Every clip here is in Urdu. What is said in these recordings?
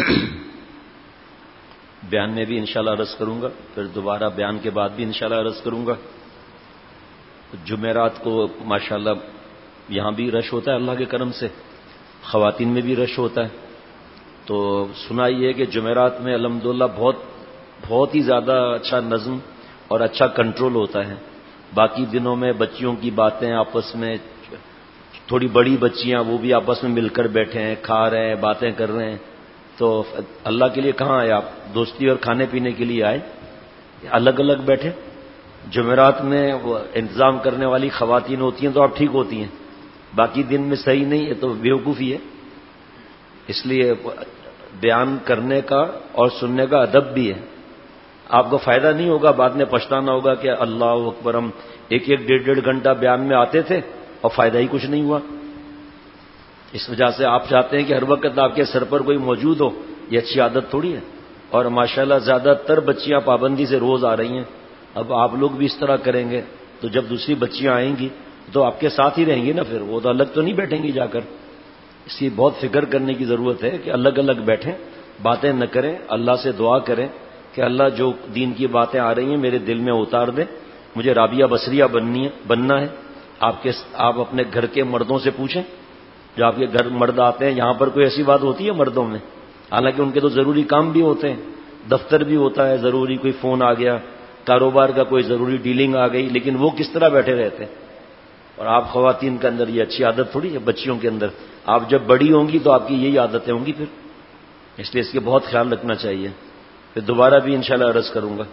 بیان میں بھی انشاءاللہ عرض کروں گا، پھر دوبارہ بیان کے بعد بھی انشاءاللہ عرض کروں گا۔ جمعرات کو ماشاءاللہ یہاں بھی رش ہوتا ہے اللہ کے کرم سے، خواتین میں بھی رش ہوتا ہے۔ تو سنا یہ ہے کہ جمعرات میں الحمدللہ بہت ہی زیادہ اچھا نظم اور اچھا کنٹرول ہوتا ہے۔ باقی دنوں میں بچیوں کی باتیں آپس میں، تھوڑی بڑی بچیاں وہ بھی آپس میں مل کر بیٹھے ہیں، کھا رہے ہیں، باتیں کر رہے ہیں۔ تو اللہ کے لیے کہاں آئے آپ؟ دوستی اور کھانے پینے کے لیے آئے، الگ الگ بیٹھے۔ جمعرات میں وہ انتظام کرنے والی خواتین ہوتی ہیں تو آپ ٹھیک ہوتی ہیں، باقی دن میں صحیح نہیں ہے تو بیوقوفی ہے۔ اس لیے بیان کرنے کا اور سننے کا ادب بھی ہے۔ آپ کو فائدہ نہیں ہوگا، بعد میں پچھتانا ہوگا کہ اللہ اکبر ہم ایک ڈیڑھ گھنٹہ بیان میں آتے تھے اور فائدہ ہی کچھ نہیں ہوا۔ اس وجہ سے آپ چاہتے ہیں کہ ہر وقت آپ کے سر پر کوئی موجود ہو، یہ اچھی عادت تھوڑی ہے۔ اور ماشاءاللہ زیادہ تر بچیاں پابندی سے روز آ رہی ہیں، اب آپ لوگ بھی اس طرح کریں گے تو جب دوسری بچیاں آئیں گی تو آپ کے ساتھ ہی رہیں گی نا، پھر وہ تو الگ تو نہیں بیٹھیں گی جا کر۔ اس کی بہت فکر کرنے کی ضرورت ہے کہ الگ الگ بیٹھیں، باتیں نہ کریں، اللہ سے دعا کریں کہ اللہ جو دین کی باتیں آ رہی ہیں میرے دل میں اتار دیں، مجھے رابعہ بصریہ بننا ہے۔ آپ اپنے گھر کے مردوں سے پوچھیں، جو آپ کے گھر مرد آتے ہیں، یہاں پر کوئی ایسی بات ہوتی ہے مردوں میں؟ حالانکہ ان کے تو ضروری کام بھی ہوتے ہیں، دفتر بھی ہوتا ہے ضروری، کوئی فون آ گیا، کاروبار کا کوئی ضروری ڈیلنگ آ گئی، لیکن وہ کس طرح بیٹھے رہتے ہیں؟ اور آپ خواتین کے اندر یہ اچھی عادت تھوڑی ہے، بچیوں کے اندر۔ آپ جب بڑی ہوں گی تو آپ کی یہی عادتیں ہوں گی پھر، اس لیے اس کے بہت خیال رکھنا چاہیے۔ پھر دوبارہ بھی انشاءاللہ عرض کروں گا۔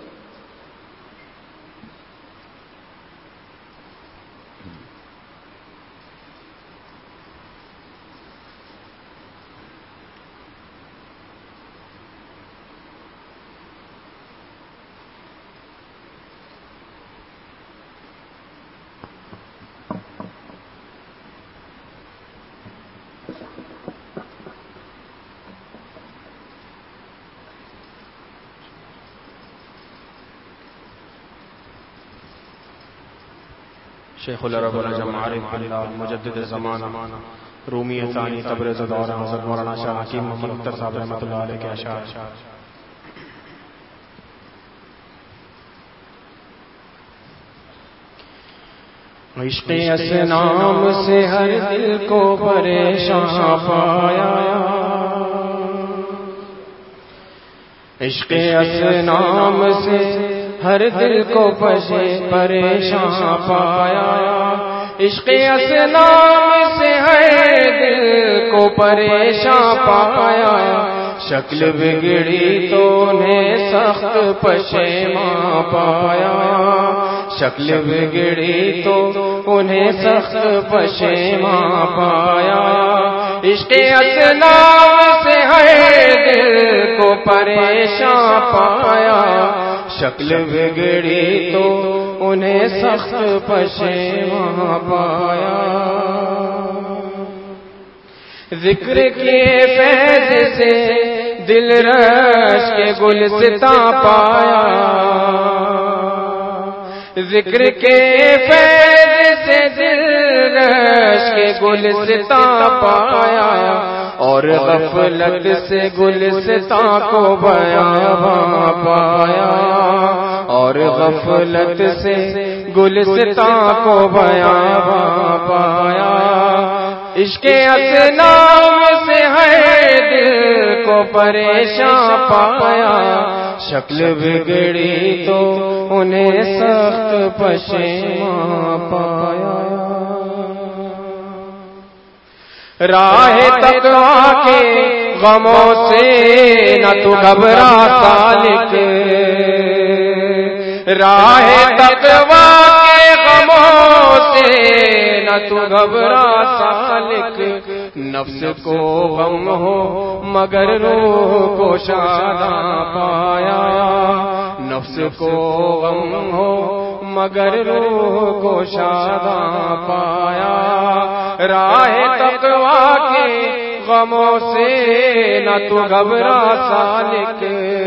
شیخ العرب العجم عارف باللہ مجدد زمانہ رومی ثانی تبریز دورہ حضرت مولانا شاہ حکیم محمد اختر صاحب رحمۃ اللہ علیہ کے اشعار۔ عشق اسنام سے ہر دل کو پریشان پایا، عشق اسنام سے ہر دل کو پریشان پایا، عشق اسنام سے ہر دل کو پریشان پایا، شکل بگڑی تو نے سخت پشیماں پایا، شکل بگڑی تو انہیں سخت پشیماں پایا، عشق اسنام سے ہر دل کو پریشان پایا، شکل بگڑی تو انہیں سخت پشیماں پایا، ذکر کے فیض سے دل رش کے گلستاں پایا، ذکر کے فیض سے دل رش کے گلستاں پایا، اور غفلت سے گلستاں کو بیاباں پایا، اور غفلت سے گلستاں کو بیاباں پایا، عشق اسنام سے ہر دل کو پریشان پایا، شکل بگڑی تو انہیں سخت پشیماں پایا، راہ تقویٰ کے غموں سے نہ تو گھبرا سالک، راہ تقویٰ کے غموں سے نہ تو گھبرا سالک، نفس کو غم ہو مگر روح کو شاداں پایا، نفس کو غم ہو مگر روح کو شاداں پایا، راہ تقویٰ کے غموں سے نہ تو گھبرا سالک،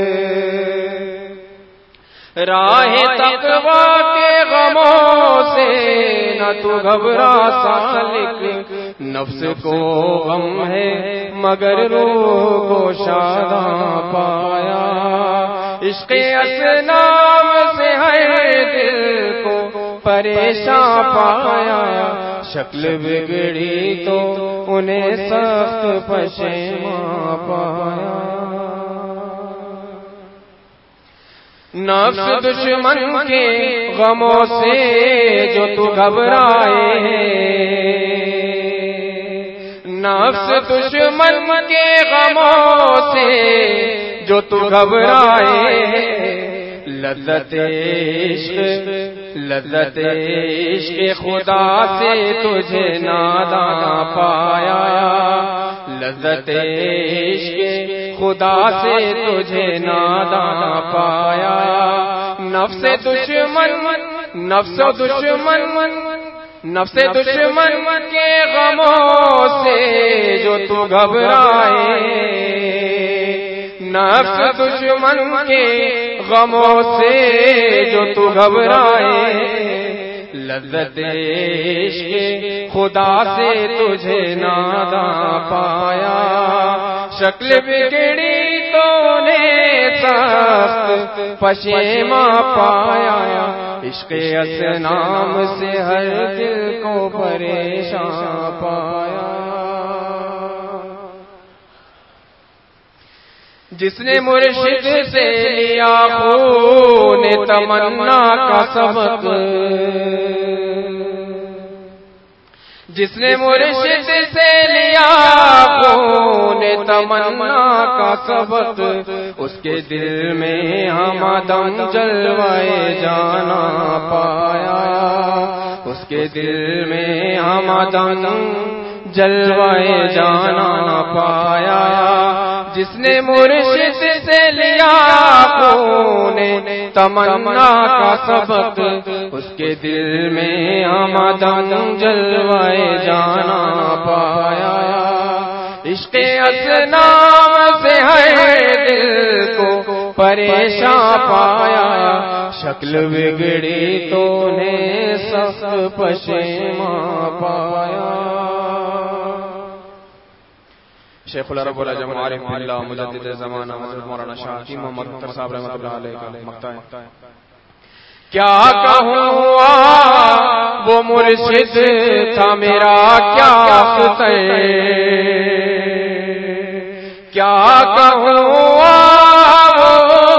راہ تقویٰ کے غموں سے نہ تو گھبرا سالک، نفس کو غم ہے مگر روح کو شاداں پایا، عشق اصنام سے ہر دل کو پریشان پایا، شکل بگڑی تو انہیں سخت پشیماں پایا، نفس دشمن کے غموں سے جو تو گھبرائے، نفس دشمن کے غموں سے جو تو گھبرائے، لذت عشق خدا سے تجھے ناداں پایا، لذت عشق خدا سے تجھے ناداں پایا، نفس دشمن کے غموں سے جو تو گھبرائے، نفس دشمن کے غموں سے جو تو گھبرائے، لذت عشق خدا سے تجھے ناداں پایا، شکل بگڑی تو نے سخت پشیماں پایا، عشق اصنام سے ہر دل کو پریشان پایا، جس نے مرشد سے لیا خون تمنا کا سبق، جس نے مرشد سے لیا خون تمنا کا سبق، اس کے دل میں ہمدم جلوائے جانا پایا، اس کے دل میں ہمدم جلوائے جانا پایا، جس نے مرشد سے لیا خون تمنا کا سبق، اس کے دل میں ہمدم جلوائے جانا پایا، عشق اصنام سے ہر دل کو پریشان پایا، شکل بگڑی تو نے سخت پشیماں پایا، شیخ العرب العجم عارف اللہ مجدد زمانہ حضرت مولانا شاہ حکیم محمد مختار صاحب رحمۃ اللہ علیہ کا مقطع ہے، کیا کہوں وہ مرشد تھا میرا کیا اختر، کیا کہوں وہ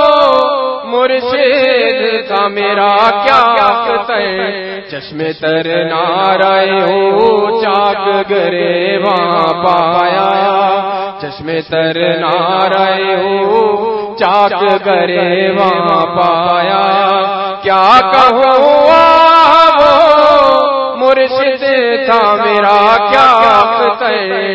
مرشد تھا میرا کیا اختر، چشمے تر نارائے ہو چاک گریباں پایا، چشمے تر نارائے ہو چاک گریباں پایا، کیا کہوں وہ مرشد تھا میرا کیا اختر،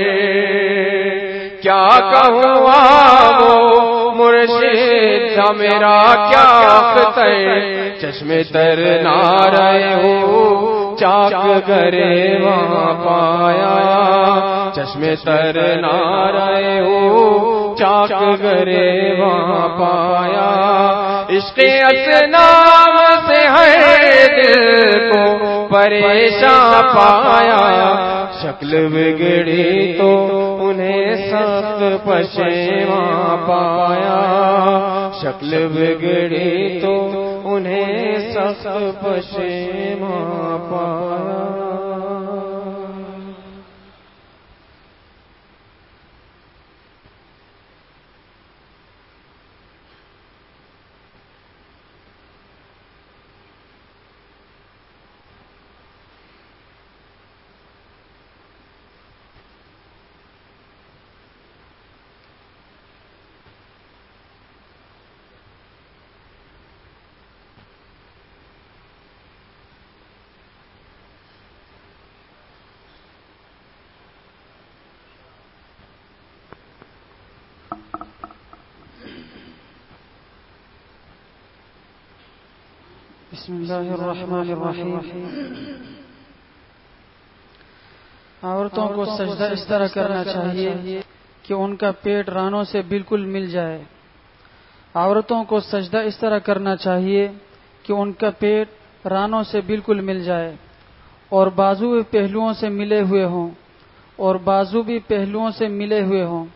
کیا کہوں وہ مرشد تھا میرا کیا اختر، چشمے تر نارائے ہو چاک گریباں پایا، چشمے تر نارائے ہو چاک گریباں پایا، عشق اصنام سے ہر دل کو پریشان پایا، شکل بگڑی تو انہیں سخت پشیماں پایا، شکل بگڑی تو انہیں سخت پشیماں پایا۔ بسم اللہ الرحمن الرحیم۔ عورتوں کو سجدہ اس طرح کرنا چاہیے کہ ان کا پیٹ رانوں سے بالکل مل جائے۔ عورتوں کو سجدہ اس طرح کرنا چاہیے کہ ان کا پیٹ رانوں سے بالکل مل جائے اور بازو پہلوؤں سے ملے ہوئے ہوں اور بازو بھی پہلوؤں سے ملے ہوئے ہوں.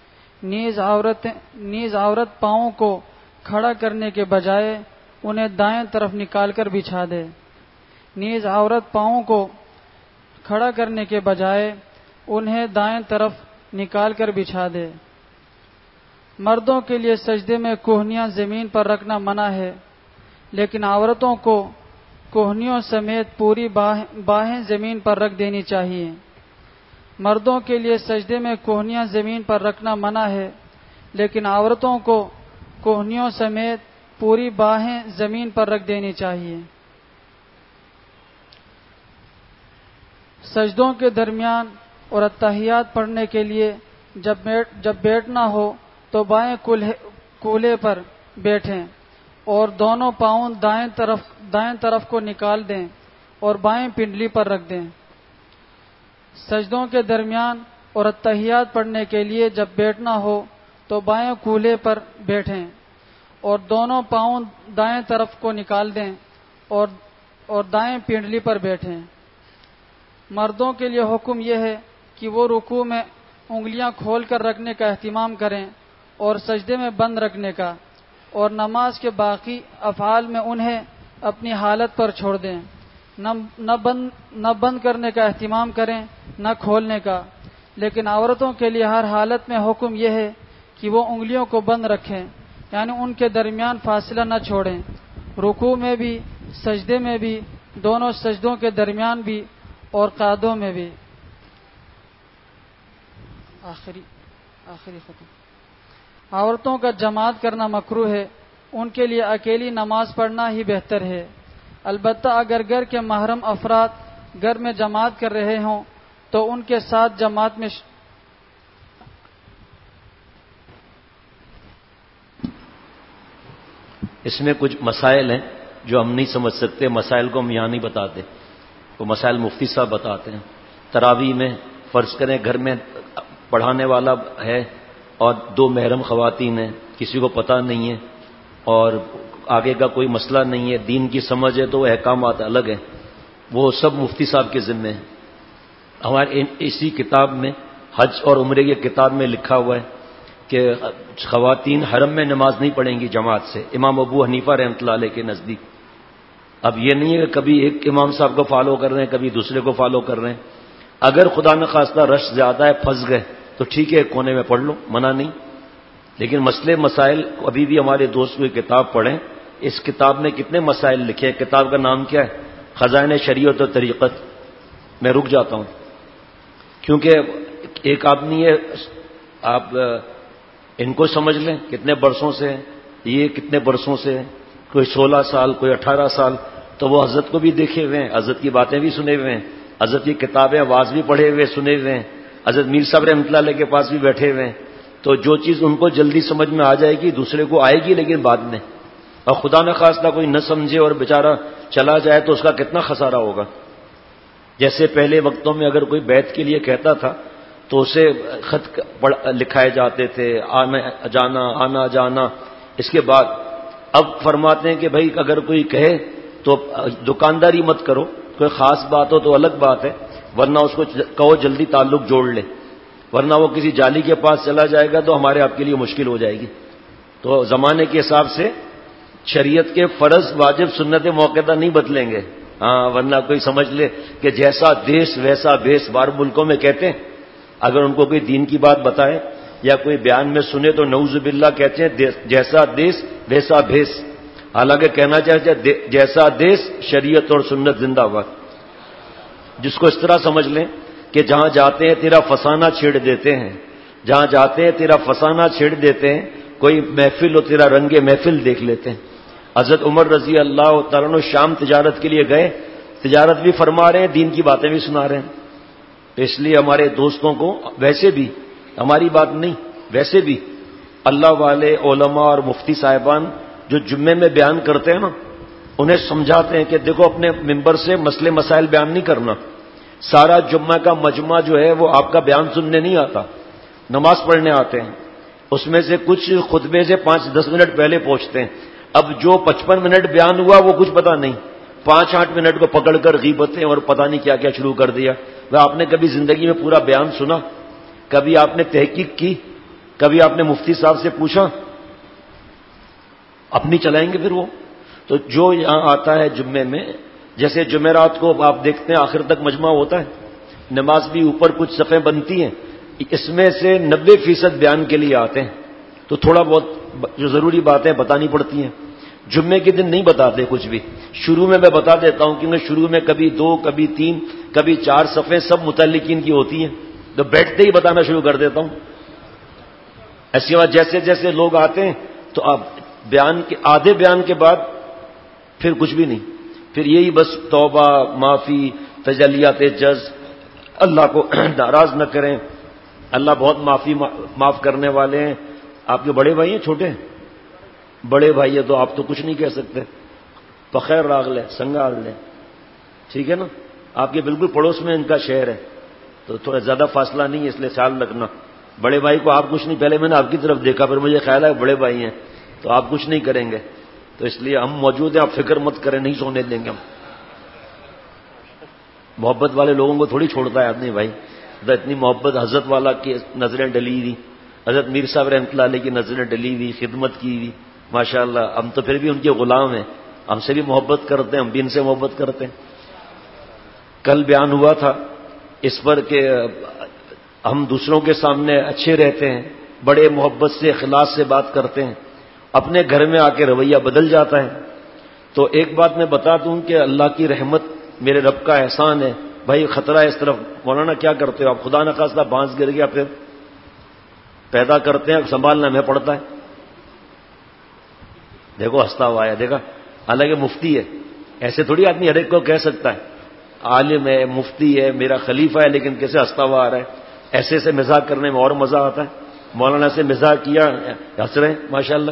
نیز عورت پاؤں کو کھڑا کرنے کے بجائے انہیں دائیں طرف نکال کر بچھا دے. نیز عورت پاؤں کو کھڑا کرنے کے بجائے انہیں دائیں طرف نکال کر بچھا دے. مردوں کے لیے سجدے میں کوہنیاں زمین پر رکھنا منع ہے، لیکن عورتوں کو کوہنیوں سمیت پوری باہیں زمین پر رکھ دینی چاہیے. مردوں کے لیے سجدے میں کوہنیاں زمین پر رکھنا منع ہے، لیکن عورتوں کو کوہنیوں سمیت پوری باہیں زمین پر رکھ دینی چاہیے. سجدوں کے درمیان اور اتحیات پڑھنے کے لیے جب بیٹھنا ہو تو بائیں کولہے پر بیٹھیں اور دونوں پاؤں دائیں طرف کو نکال دیں اور بائیں پنڈلی پر رکھ دیں. سجدوں کے درمیان اور اتحیات پڑھنے کے لیے جب بیٹھنا ہو تو بائیں کولہے پر بیٹھیں اور دونوں پاؤں دائیں طرف کو نکال دیں اور دائیں پنڈلی پر بیٹھیں. مردوں کے لیے حکم یہ ہے کہ وہ رکوع میں انگلیاں کھول کر رکھنے کا اہتمام کریں اور سجدے میں بند رکھنے کا، اور نماز کے باقی افعال میں انہیں اپنی حالت پر چھوڑ دیں. نہ بند کرنے کا اہتمام کریں نہ کھولنے کا، لیکن عورتوں کے لیے ہر حالت میں حکم یہ ہے کہ وہ انگلیوں کو بند رکھیں، یعنی ان کے درمیان فاصلہ نہ چھوڑیں. رکوع میں بھی، سجدے میں بھی، دونوں سجدوں کے درمیان بھی اور قعدوں میں بھی. آخری ختم. عورتوں کا جماعت کرنا مکروہ ہے، ان کے لیے اکیلی نماز پڑھنا ہی بہتر ہے. البتہ اگر گھر کے محرم افراد گھر میں جماعت کر رہے ہوں تو ان کے ساتھ جماعت میں اس میں کچھ مسائل ہیں جو ہم نہیں سمجھ سکتے، مسائل کو ہم یہاں نہیں بتاتے، وہ مسائل مفتی صاحب بتاتے ہیں. تراویح میں فرض کریں گھر میں پڑھانے والا ہے اور 2 محرم خواتین ہیں، کسی کو پتہ نہیں ہے اور آگے کا کوئی مسئلہ نہیں ہے، دین کی سمجھ ہے تو وہ احکامات الگ ہیں، وہ سب مفتی صاحب کے ذمے ہیں. ہمارے اسی کتاب میں حج اور عمرے کی کتاب میں لکھا ہوا ہے کہ خواتین حرم میں نماز نہیں پڑھیں گی جماعت سے، امام ابو حنیفہ رحمۃ اللہ علیہ کے نزدیک. اب یہ نہیں ہے کہ کبھی ایک امام صاحب کو فالو کر رہے ہیں کبھی دوسرے کو فالو کر رہے ہیں. اگر خدا نخواستہ رش زیادہ ہے پھنس گئے تو ٹھیک ہے، کونے میں پڑھ لو، منع نہیں. لیکن مسئلے مسائل ابھی بھی ہمارے دوست کو کتاب پڑھیں، اس کتاب میں کتنے مسائل لکھے ہیں. کتاب کا نام کیا ہے؟ خزائن شریعت و طریقت. میں رک جاتا ہوں کیونکہ ایک آدمی ہے، آپ ان کو سمجھ لیں کتنے برسوں سے، یہ کتنے برسوں سے، کوئی 16 سال کوئی 18 سال، تو وہ حضرت کو بھی دیکھے ہوئے ہیں، حضرت کی باتیں بھی سنے ہوئے ہیں، حضرت کی کتابیں آواز بھی پڑھے ہوئے سنے ہوئے ہیں، حضرت میر صاحب رحمۃ اللہ علیہ کے پاس بھی بیٹھے ہوئے ہیں. تو جو چیز ان کو جلدی سمجھ میں آ جائے گی دوسرے کو آئے گی لیکن بعد میں، اور خدا نخواستہ کوئی نہ سمجھے اور بیچارہ چلا جائے تو اس کا کتنا خسارہ ہوگا. جیسے پہلے وقتوں میں اگر کوئی بیعت کے لیے کہتا تھا تو اسے خط لکھائے جاتے تھے، آنا جانا. اس کے بعد اب فرماتے ہیں کہ بھائی اگر کوئی کہے تو دکانداری مت کرو، کوئی خاص بات ہو تو الگ بات ہے، ورنہ اس کو کہو جلدی تعلق جوڑ لے، ورنہ وہ کسی جالی کے پاس چلا جائے گا تو ہمارے آپ کے لیے مشکل ہو جائے گی. تو زمانے کے حساب سے شریعت کے فرض واجب سنت موقعہ نہیں بدلیں گے، ہاں، ورنہ کوئی سمجھ لے کہ جیسا دیس ویسا بیس. بار ملکوں میں کہتے ہیں اگر ان کو کوئی دین کی بات بتائے یا کوئی بیان میں سنے تو نعوذ باللہ کہتے ہیں جیسا دیس ویسا بھیس. حالانکہ کہنا چاہتے جیسا دیس شریعت اور سنت زندہ باد. جس کو اس طرح سمجھ لیں کہ جہاں جاتے ہیں تیرا فسانہ چھیڑ دیتے ہیں، جہاں جاتے ہیں تیرا فسانہ چھیڑ دیتے ہیں، کوئی محفل ہو تیرا رنگ محفل دیکھ لیتے ہیں. حضرت عمر رضی اللہ تعالیٰ عنہ شام تجارت کے لیے گئے، تجارت بھی فرما رہے ہیں، دین کی باتیں بھی سنا رہے ہیں. اس لیے ہمارے دوستوں کو ویسے بھی، ہماری بات نہیں، ویسے بھی اللہ والے علماء اور مفتی صاحبان جو جمعے میں بیان کرتے ہیں نا، انہیں سمجھاتے ہیں کہ دیکھو اپنے ممبر سے مسئلے مسائل بیان نہیں کرنا. سارا جمعہ کا مجمع جو ہے وہ آپ کا بیان سننے نہیں آتا، نماز پڑھنے آتے ہیں. اس میں سے کچھ خطبے سے 5-10 منٹ پہلے پہنچتے ہیں. اب جو 55 منٹ بیان ہوا وہ کچھ پتا نہیں، 5-8 منٹ کو پکڑ کر غیبتیں اور پتہ نہیں کیا کیا شروع کر دیا. وہ آپ نے کبھی زندگی میں پورا بیان سنا؟ کبھی آپ نے تحقیق کی؟ کبھی آپ نے مفتی صاحب سے پوچھا؟ اپنی چلائیں گے پھر وہ. تو جو یہاں آتا ہے جمعے میں، جیسے جمعرات کو آپ دیکھتے ہیں آخر تک مجمع ہوتا ہے، نماز بھی اوپر کچھ صفیں بنتی ہیں، اس میں سے 90% بیان کے لیے آتے ہیں. تو تھوڑا بہت جو ضروری باتیں بتانی پڑتی ہیں. جمعے کے دن نہیں بتاتے کچھ بھی، شروع میں بتا دیتا ہوں، کیونکہ شروع میں کبھی 2 کبھی 3 کبھی 4 صفیں سب متعلقین کی ہوتی ہیں، تو بیٹھتے ہی بتانا شروع کر دیتا ہوں. ایسی بات جیسے جیسے لوگ آتے ہیں تو اب بیان کے آدھے بیان کے بعد پھر کچھ بھی نہیں، پھر یہی بس توبہ، معافی، تجلیات جز، اللہ کو ناراض نہ کریں، اللہ بہت معاف کرنے والے ہیں. آپ کے بڑے بھائی ہیں چھوٹے ہیں؟ بڑے بھائی ہے تو آپ تو کچھ نہیں کہہ سکتے. بخیر راغ لے سنگال لے، ٹھیک ہے نا. آپ کے بالکل پڑوس میں ان کا شہر ہے، تو تھوڑا زیادہ فاصلہ نہیں ہے، اس لیے خیال رکھنا. بڑے بھائی کو آپ کچھ نہیں، پہلے میں نے آپ کی طرف دیکھا، پھر مجھے خیال ہے بڑے بھائی ہیں تو آپ کچھ نہیں کریں گے، تو اس لیے ہم موجود ہیں، آپ فکر مت کریں، نہیں سونے دیں گے ہم. محبت والے لوگوں کو تھوڑی چھوڑتا ہے آدمی بھائی. اتنی محبت حضرت والا کی نظریں ڈلی ہوئی، حضرت میر صاحب رحمۃ اللہ علیہ کی نظریں ڈلی ہوئی، خدمت کی ہوئی، ماشاء اللہ. ہم تو پھر بھی ان کے غلام ہیں، ہم سے بھی محبت کرتے ہیں، ہم بھی ان سے محبت کرتے ہیں. کل بیان ہوا تھا اس پر کہ ہم دوسروں کے سامنے اچھے رہتے ہیں، بڑے محبت سے اخلاص سے بات کرتے ہیں، اپنے گھر میں آ کے رویہ بدل جاتا ہے. تو ایک بات میں بتا دوں کہ اللہ کی رحمت میرے رب کا احسان ہے. بھائی خطرہ ہے اس طرف. مولانا کیا کرتے ہو آپ؟ خدا نخواستہ بانس گر گیا پھر پیدا کرتے ہیں، سنبھالنا ہمیں پڑتا ہے. دیکھو ہنستا ہوا ہے، دیکھا. حالانکہ مفتی ہے، ایسے تھوڑی آدمی ہر ایک کو کہہ سکتا ہے. عالم ہے، مفتی ہے، میرا خلیفہ ہے، لیکن کیسے ہنستا ہوا آ رہا ہے. ایسے سے مزاح کرنے میں اور مزہ آتا ہے. مولانا سے مزاح کیا، ہنس رہے ہیں ماشاءاللہ.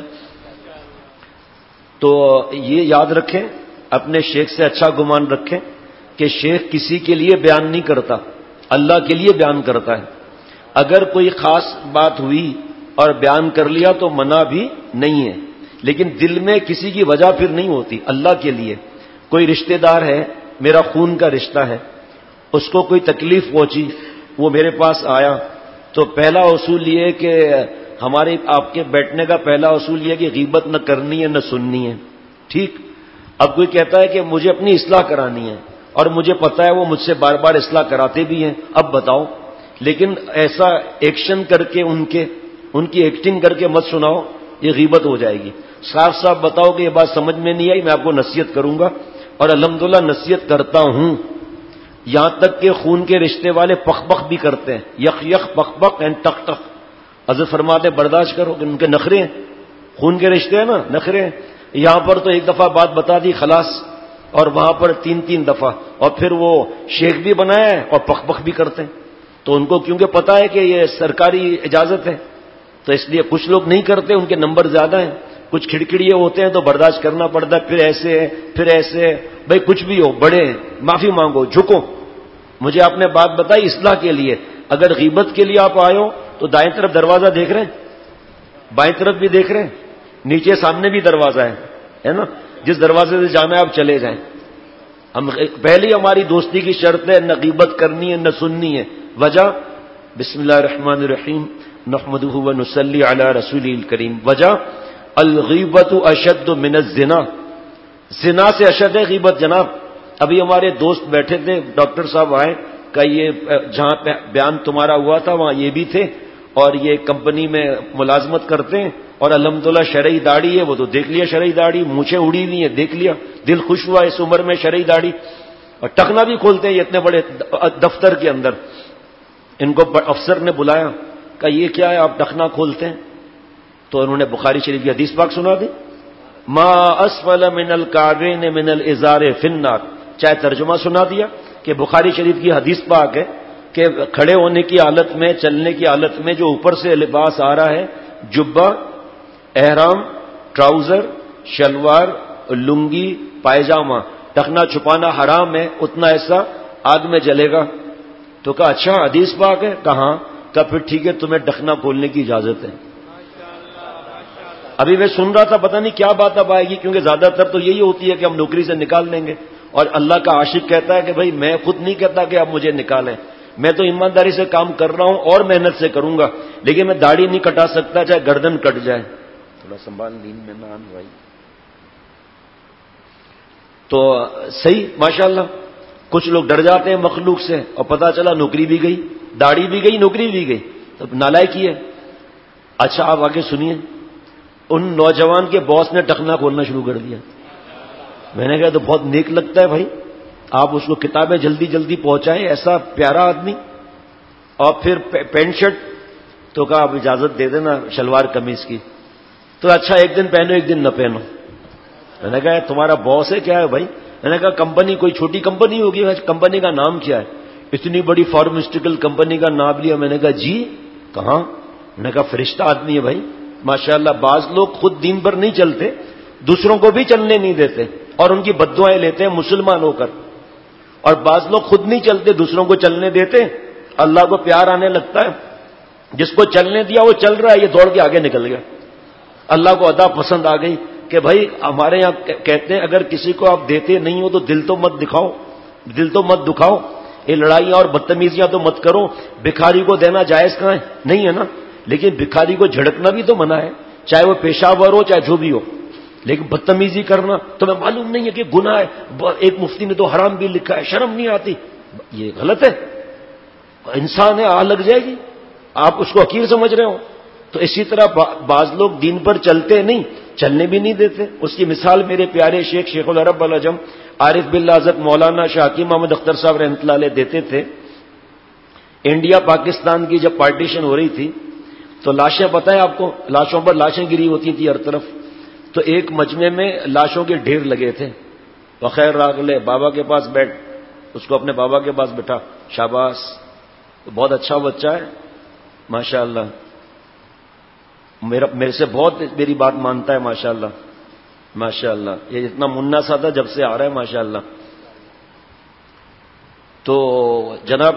تو یہ یاد رکھیں، اپنے شیخ سے اچھا گمان رکھیں کہ شیخ کسی کے لیے بیان نہیں کرتا، اللہ کے لیے بیان کرتا ہے. اگر کوئی خاص بات ہوئی اور بیان کر لیا تو منع بھی نہیں ہے، لیکن دل میں کسی کی وجہ پھر نہیں ہوتی، اللہ کے لیے. کوئی رشتہ دار ہے، میرا خون کا رشتہ ہے، اس کو کوئی تکلیف پہنچی، وہ میرے پاس آیا، تو پہلا اصول یہ ہے کہ ہمارے آپ کے بیٹھنے کا پہلا اصول یہ ہے کہ غیبت نہ کرنی ہے نہ سننی ہے. ٹھیک. اب کوئی کہتا ہے کہ مجھے اپنی اصلاح کرانی ہے، اور مجھے پتا ہے وہ مجھ سے بار بار اصلاح کراتے بھی ہیں، اب بتاؤ. لیکن ایسا ایکشن کر کے ان کی ایکٹنگ کر کے مت سناؤ، یہ غیبت ہو جائے گی. صاف صاف بتاؤ کہ یہ بات سمجھ میں نہیں آئی، میں آپ کو نصیحت کروں گا، اور الحمدللہ نصیحت کرتا ہوں. یہاں تک کہ خون کے رشتے والے پخ پخ بھی کرتے ہیں، یخ یخ پخ پخ اینڈ ٹک ٹک. حضرت فرماتے برداشت کرو کہ ان کے نخرے ہیں، خون کے رشتے ہیں نا، نخرے ہیں. یہاں پر تو ایک دفعہ بات بتا دی خلاص، اور وہاں پر 3 دفعہ، اور پھر وہ شیخ بھی بنایا ہے اور پخ پخ بھی کرتے ہیں. تو ان کو کیونکہ پتا ہے کہ یہ سرکاری اجازت ہے، تو اس لیے کچھ لوگ نہیں کرتے، ان کے نمبر زیادہ ہیں. کچھ کھڑکھڑیے ہوتے ہیں تو برداشت کرنا پڑتا ہے، پھر ایسے ہے پھر ایسے ہے. بھائی کچھ بھی ہو، بڑے ہیں، معافی مانگو، جھکو. مجھے آپ نے بات بتائی اصلاح کے لیے. اگر غیبت کے لیے آپ آئے ہو تو دائیں طرف دروازہ دیکھ رہے ہیں، بائیں طرف بھی دیکھ رہے ہیں، نیچے سامنے بھی دروازہ ہے نا. جس دروازے سے جانا ہے آپ چلے جائیں. ہم پہلی ہماری دوستی کی شرط ہے، نہ غیبت کرنی ہے نہ سننی ہے. وجہ بسم اللہ الرحمن الرحیم نحمدہ ونصلی علی رسولہ الکریم. وجہ الغیبت اشد من الزنا، زنا سے اشد ہے غیبت جناب. ابھی ہمارے دوست بیٹھے تھے، ڈاکٹر صاحب آئے کہ یہ جہاں پہ بیان تمہارا ہوا تھا وہاں یہ بھی تھے، اور یہ کمپنی میں ملازمت کرتے ہیں، اور الحمدللہ شرعی داڑھی ہے. وہ تو دیکھ لیا شرعی داڑھی، مونچھیں اڑی ہوئی ہیں دیکھ لیا، دل خوش ہوا اس عمر میں شرعی داڑھی. اور ٹخنا بھی کھولتے ہیں یہ اتنے بڑے دفتر کے اندر. ان کو افسر نے بلایا کہ یہ کیا ہے آپ ٹخنا کھولتے ہیں؟ تو انہوں نے بخاری شریف کی حدیث پاک سنا دی، ما اسفل من الکعبین من الازار فی النار. چاہے ترجمہ سنا دیا کہ بخاری شریف کی حدیث پاک ہے کہ کھڑے ہونے کی حالت میں، چلنے کی حالت میں جو اوپر سے لباس آ رہا ہے، جبہ، احرام، ٹراؤزر، شلوار، لنگی، پائجامہ، ٹخنا چھپانا حرام ہے، اتنا ایسا آگ میں جلے گا. تو کہا اچھا حدیث پاک ہے؟ کہاں. کہا پھر ٹھیک ہے تمہیں ٹخنا کھولنے کی اجازت ہے. ابھی میں سن رہا تھا، پتہ نہیں کیا بات اب آئے گی، کیونکہ زیادہ تر تو یہی ہوتی ہے کہ ہم نوکری سے نکال دیں گے. اور اللہ کا عاشق کہتا ہے کہ بھائی میں خود نہیں کہتا کہ آپ مجھے نکالیں، میں تو ایمانداری سے کام کر رہا ہوں اور محنت سے کروں گا، لیکن میں داڑھی نہیں کٹا سکتا چاہے گردن کٹ جائے. تھوڑا سنبھال دین میں نہ آنے بھائی. تو صحیح ماشاءاللہ کچھ لوگ ڈر جاتے ہیں مخلوق سے، اور پتہ چلا نوکری بھی گئی، داڑھی بھی گئی، نوکری بھی گئی، تو نالائکی ہے. اچھا آپ آگے سنیے، ان نوجوان کے باس نے ٹخنا کھولنا شروع کر دیا. میں نے کہا تو بہت نیک لگتا ہے بھائی، آپ اس کو کتابیں جلدی جلدی پہنچائیں، ایسا پیارا آدمی. اور پھر پینٹ شرٹ، تو کہا آپ اجازت دے دینا شلوار قمیض کی. تو اچھا ایک دن پہنو ایک دن نہ پہنو. میں نے کہا تمہارا باس ہے کیا ہے بھائی؟ میں نے کہا کمپنی کوئی چھوٹی کمپنی ہوگی، کمپنی کا نام کیا ہے؟ اتنی بڑی فارماسٹیکل کمپنی کا نام لیا. میں نے کہا جی کہاں؟ میں نے کہا فرشتہ آدمی ہے بھائی ماشاءاللہ. بعض لوگ خود دین پر نہیں چلتے، دوسروں کو بھی چلنے نہیں دیتے اور ان کی بددعائیں لیتے ہیں مسلمان ہو کر. اور بعض لوگ خود نہیں چلتے، دوسروں کو چلنے دیتے، اللہ کو پیار آنے لگتا ہے. جس کو چلنے دیا وہ چل رہا ہے، یہ دوڑ کے آگے نکل گیا. اللہ کو ادا پسند آ گئی کہ بھائی ہمارے یہاں کہتے ہیں اگر کسی کو آپ دیتے نہیں ہو تو دل تو مت دکھاؤ، دل تو مت دکھاؤ، یہ لڑائیاں اور بدتمیزیاں تو مت کرو. بھکاری کو دینا جائز کہاں ہے؟ نہیں ہے نا. لیکن بھکاری کو جھڑکنا بھی تو منع ہے، چاہے وہ پیشہ ور ہو چاہے جو بھی ہو. لیکن بدتمیزی کرنا تمہیں معلوم نہیں ہے کہ گناہ ہے؟ ایک مفتی نے تو حرام بھی لکھا ہے، شرم نہیں آتی؟ یہ غلط ہے. انسان ہے، آ لگ جائے گی، آپ اس کو حقیر سمجھ رہے ہو. تو اسی طرح بعض لوگ دین پر چلتے نہیں، چلنے بھی نہیں دیتے. اس کی مثال میرے پیارے شیخ العرب العجم عارف باللہ حضرت مولانا شاہ حکیم محمد اختر صاحب رحمۃ اللہ علیہ دیتے تھے. انڈیا پاکستان کی جب پارٹیشن ہو رہی تھی تو لاشیں پتہ ہے آپ کو، لاشوں پر لاشیں گری ہوتی تھی ہر طرف. تو ایک مجمع میں لاشوں کے ڈھیر لگے تھے. بخیر راغلے بابا کے پاس بیٹھ، اس کو اپنے بابا کے پاس بٹھا، شاباش بہت اچھا بچہ ہے ماشاءاللہ، میرے سے بہت میری بات مانتا ہے ماشاءاللہ ماشاءاللہ، یہ اتنا منا سا تھا جب سے آ رہا ہے ماشاءاللہ. تو جناب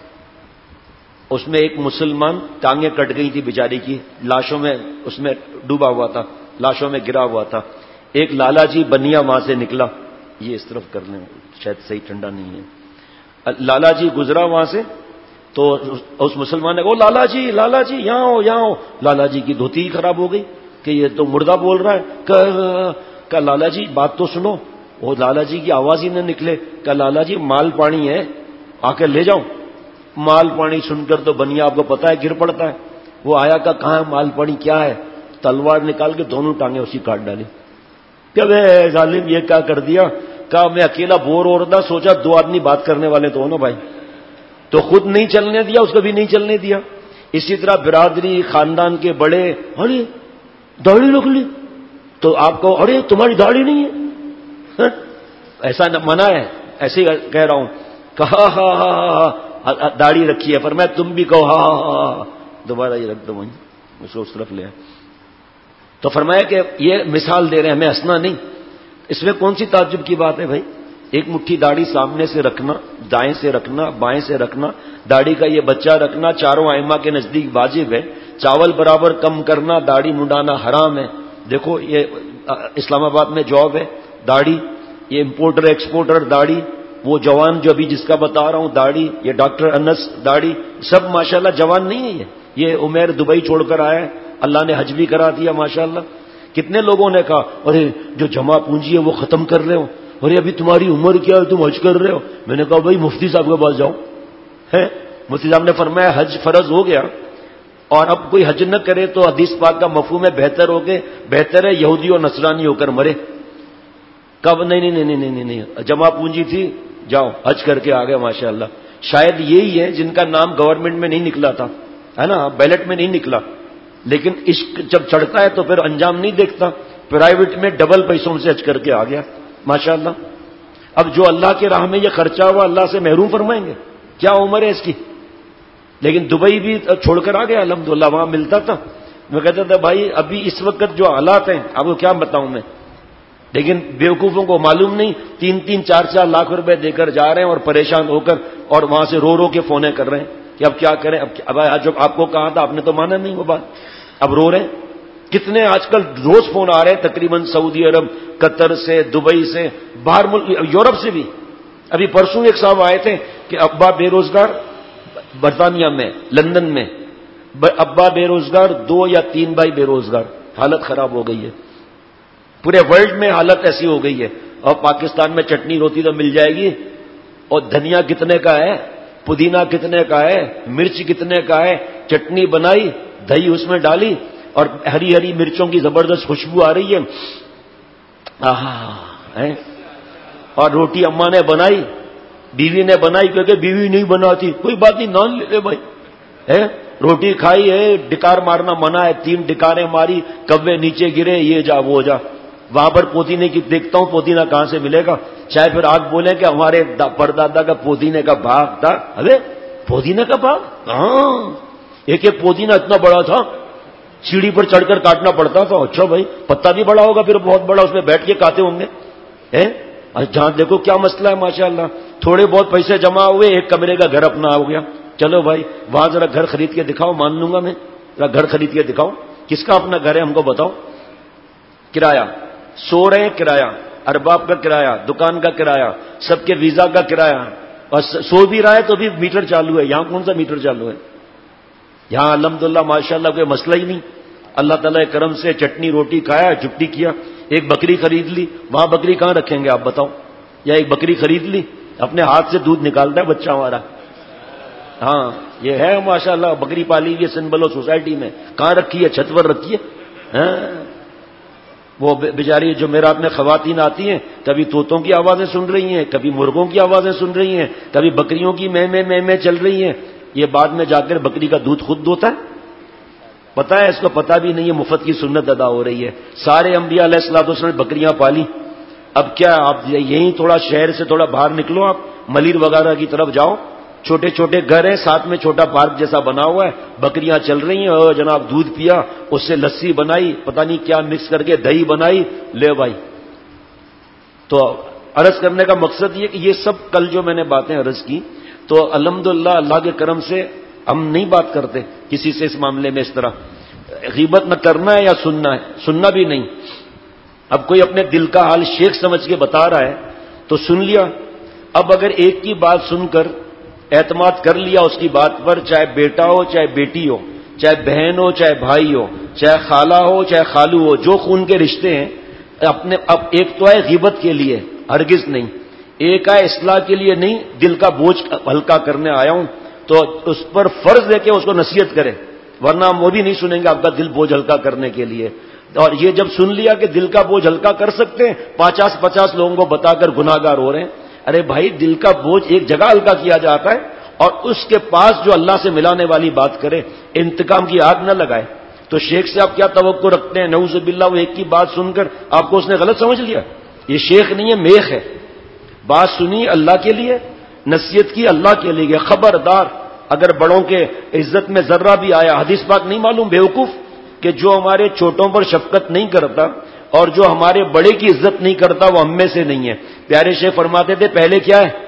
اس میں ایک مسلمان ٹانگیں کٹ گئی تھی بیچاری کی، لاشوں میں اس میں ڈوبا ہوا تھا، لاشوں میں گرا ہوا تھا. ایک لالا جی بنیا وہاں سے نکلا، یہ اس طرف کر لیں شاید صحیح ٹھنڈا نہیں ہے. لالا جی گزرا وہاں سے، تو اس مسلمان نے کہا لالا جی یہاں ہو یہاں ہو. لالا جی کی دھوتی ہی خراب ہو گئی کہ یہ تو مردہ بول رہا ہے. کہ لالا جی بات تو سنو. وہ لالا جی کی آواز ہی نہ نکلے. کہ لالا جی مال پانی ہے آ کے لے جاؤ. مال پانی سن کر تو بنیا آپ کو پتا ہے گر پڑتا ہے. وہ آیا کہ کہاں ہے مال پانی کیا ہے؟ تلوار نکال کے دونوں ٹانگیں اسی کاٹ ڈالی. کہ ظالم یہ کیا کر دیا؟ کہا میں اکیلا بور ہو رہا تھا، سوچا دو آدمی بات کرنے والے تو ہو نا بھائی، تو خود نہیں چلنے دیا، اس کو بھی نہیں چلنے دیا. اسی طرح برادری خاندان کے بڑے، ارے داڑھی رکھ لی تو آپ کو ارے تمہاری داڑھی نہیں ہے، ایسا منع ہے. ایسے کہہ رہا ہوں، کہا ہاں داڑھی رکھی ہے، پر میں تم بھی کہو ہاں دوبارہ یہ رکھ دو، وہیں اس کو اس طرف لے. تو فرمایا کہ یہ مثال دے رہے ہیں، ہمیں ہنسنا نہیں. اس میں کون سی تعجب کی بات ہے بھائی؟ ایک مٹھی داڑھی سامنے سے رکھنا، دائیں سے رکھنا، بائیں سے رکھنا، داڑھی کا یہ بچہ رکھنا چاروں ائمہ کے نزدیک واجب ہے. چاول برابر کم کرنا، داڑھی منڈانا حرام ہے. دیکھو یہ اسلام آباد میں جاب ہے، داڑھی، یہ امپورٹر ایکسپورٹر داڑھی، وہ جوان جو ابھی جس کا بتا رہا ہوں داڑھی، یہ ڈاکٹر انس داڑھی، سب ماشاءاللہ جوان نہیں ہے. یہ عمیر دبئی چھوڑ کر آیا ہے، اللہ نے حج بھی کرا دیا ماشاءاللہ. کتنے لوگوں نے کہا ارے جو جمع پونجی ہے وہ ختم کر رہے ہو، ارے ابھی تمہاری عمر کیا ہے تم حج کر رہے ہو. میں نے کہا بھائی مفتی صاحب کے پاس جاؤ. ہے مفتی صاحب نے فرمایا حج فرض ہو گیا اور اب کوئی حج نہ کرے تو حدیث پاک کا مفہوم ہے بہتر ہے یہودی اور نصرانی ہو کر مرے. کب نہیں جمع پونجی تھی، جاؤ حج کر کے آ گئے ماشاءاللہ. شاید یہی ہے جن کا نام گورنمنٹ میں نہیں نکلا تھا، ہے نا، بیلٹ میں نہیں نکلا، لیکن عشق جب چڑھتا ہے تو پھر انجام نہیں دیکھتا. پرائیویٹ میں ڈبل پیسوں سے حج کر کے آ گیا ماشاءاللہ. اب جو اللہ کے راہ میں یہ خرچہ ہوا اللہ سے محروم فرمائیں گے؟ کیا عمر ہے اس کی؟ لیکن دبئی بھی چھوڑ کر آ گیا الحمدللہ، وہاں ملتا تھا. میں کہتا تھا بھائی ابھی اس وقت جو حالات ہیں آپ کو کیا بتاؤں میں. لیکن بیوقوفوں کو معلوم نہیں، 3-3 4-4 لاکھ روپے دے کر جا رہے ہیں اور پریشان ہو کر، اور وہاں سے رو کے فونے کر رہے ہیں کہ اب کیا کریں. اب جب آپ کو کہا تھا آپ نے تو مانا نہیں وہ بات، اب رو رہے ہیں. کتنے آج کل روز فون آ رہے ہیں تقریباً سعودی عرب، قطر سے، دبئی سے، باہر ملک، یورپ سے بھی. ابھی پرسوں ایک صاحب آئے تھے کہ ابا بے روزگار برطانیہ میں، لندن میں ابا بے روزگار، 2 یا 3 بھائی بے روزگار. حالت خراب ہو گئی ہے، پورے ورلڈ میں حالت ایسی ہو گئی ہے. اور پاکستان میں چٹنی روٹی تو مل جائے گی، اور دھنیا کتنے کا ہے، پودینہ کتنے کا ہے، مرچ کتنے کا ہے، چٹنی بنائی، دہی اس میں ڈالی، اور ہری ہری مرچوں کی زبردست خوشبو آ رہی ہے. اور روٹی اماں نے بنائی، بیوی نے بنائی، کیونکہ بیوی نہیں بناتی، کوئی بات نہیں، نان لے لے بھائی. روٹی کھائی ہے، ڈکار مارنا منع ہے، 3 ڈکاریں ماری، کبے نیچے گرے، یہ جا وہ جا. وہاں پر پودینے کی دیکھتا ہوں، پودینہ کہاں سے ملے گا؟ چاہے پھر آج بولیں کہ ہمارے پردادا کا پودینے کا باغ تھا. ارے پودینے کا باغ کہاں؟ ایک ایک پودینہ اتنا بڑا تھا، سیڑھی پر چڑھ کر کاٹنا پڑتا تھا. اچھا بھائی، پتا بھی بڑا ہوگا پھر بہت بڑا، اس میں بیٹھ کے کھاتے ہوں گے. جہاں دیکھو کیا مسئلہ ہے، ماشاءاللہ تھوڑے بہت پیسے جمع ہوئے، ایک کمرے کا گھر اپنا ہو گیا. چلو بھائی وہاں ذرا گھر خرید کے دکھاؤ، مان لوں گا میں. ذرا گھر خرید کے دکھاؤ، کس کا اپنا گھر ہے ہم کو بتاؤ. کرایہ، سو رہے ہیں کرایہ، ارباب کا کرایہ، دکان کا کرایہ، سب کے ویزا کا کرایہ، اور سو بھی رہا ہے تو بھی میٹر چالو ہے. یہاں کون سا میٹر چالو ہے؟ یہاں الحمدللہ ماشاءاللہ کوئی مسئلہ ہی نہیں. اللہ تعالیٰ کے کرم سے چٹنی روٹی کھایا، چھٹی کیا، ایک بکری خرید لی. وہاں بکری کہاں رکھیں گے آپ بتاؤ؟ یا ایک بکری خرید لی، اپنے ہاتھ سے دودھ نکالتا ہے بچہ ہمارا. ہاں یہ ہے ماشاءاللہ، بکری پالی ہوئی ہے سنبلو سوسائٹی میں. کہاں رکھی ہے؟ چھت پر رکھی ہے. وہ بیچاری جمعرات میں خواتین آتی ہیں، کبھی طوطوں کی آوازیں سن رہی ہیں، کبھی مرغوں کی آوازیں سن رہی ہیں، کبھی بکریوں کی میں چل رہی ہیں. یہ بعد میں جا کر بکری کا دودھ خود دوتا ہے. پتا ہے اس کو؟ پتا بھی نہیں ہے، مفت کی سنت ادا ہو رہی ہے. سارے انبیاء علیہ الصلوۃ والسلام نے بکریاں پالی. اب کیا آپ یہیں تھوڑا شہر سے تھوڑا باہر نکلو، آپ ملیر وغیرہ کی طرف جاؤ، چھوٹے چھوٹے گھر ہیں، ساتھ میں چھوٹا پارک جیسا بنا ہوا ہے، بکریاں چل رہی ہیں. اور جناب دودھ پیا، اس سے لسی بنائی، پتہ نہیں کیا مکس کر کے دہی بنائی، لے بھائی. تو عرض کرنے کا مقصد یہ کہ یہ سب کل جو میں نے باتیں عرض کی، تو الحمدللہ اللہ کے کرم سے ہم نہیں بات کرتے کسی سے اس معاملے میں. اس طرح غیبت نہ کرنا ہے یا سننا ہے، سننا بھی نہیں. اب کوئی اپنے دل کا حال شیخ سمجھ کے بتا رہا ہے تو سن لیا. اب اگر ایک کی بات سن کر اعتماد کر لیا اس کی بات پر، چاہے بیٹا ہو چاہے بیٹی ہو، چاہے بہن ہو چاہے بھائی ہو، چاہے خالہ ہو چاہے خالو ہو، جو خون کے رشتے ہیں اپنے، اب ایک تو ہے غیبت کے لیے، ہرگز نہیں. ایک ہے اصلاح کے لیے، نہیں دل کا بوجھ ہلکا کرنے آیا ہوں، تو اس پر فرض ہے کہ اس کو نصیحت کرے، ورنہ ہم وہ بھی نہیں سنیں گے آپ کا دل بوجھ ہلکا کرنے کے لیے. اور یہ جب سن لیا کہ دل کا بوجھ ہلکا کر سکتے ہیں، 50 لوگوں کو بتا کر گناہگار ہو رہے ہیں. ارے بھائی دل کا بوجھ ایک جگہ ہلکا کیا جاتا ہے، اور اس کے پاس جو اللہ سے ملانے والی بات کرے، انتقام کی آگ نہ لگائے. تو شیخ سے آپ کیا توقع رکھتے ہیں؟ نعوذ باللہ وہ ایک کی بات سن کر آپ کو اس نے غلط سمجھ لیا. یہ شیخ نہیں ہے، میخ ہے. بات سنی اللہ کے لیے، نصیحت کی اللہ کے لیے. خبردار اگر بڑوں کے عزت میں ذرہ بھی آیا، حدیث پاک نہیں معلوم بیوقوف، کہ جو ہمارے چھوٹوں پر شفقت نہیں کرتا اور جو ہمارے بڑے کی عزت نہیں کرتا وہ ہم میں سے نہیں ہے. پیارے شیخ فرماتے تھے پہلے کیا ہے؟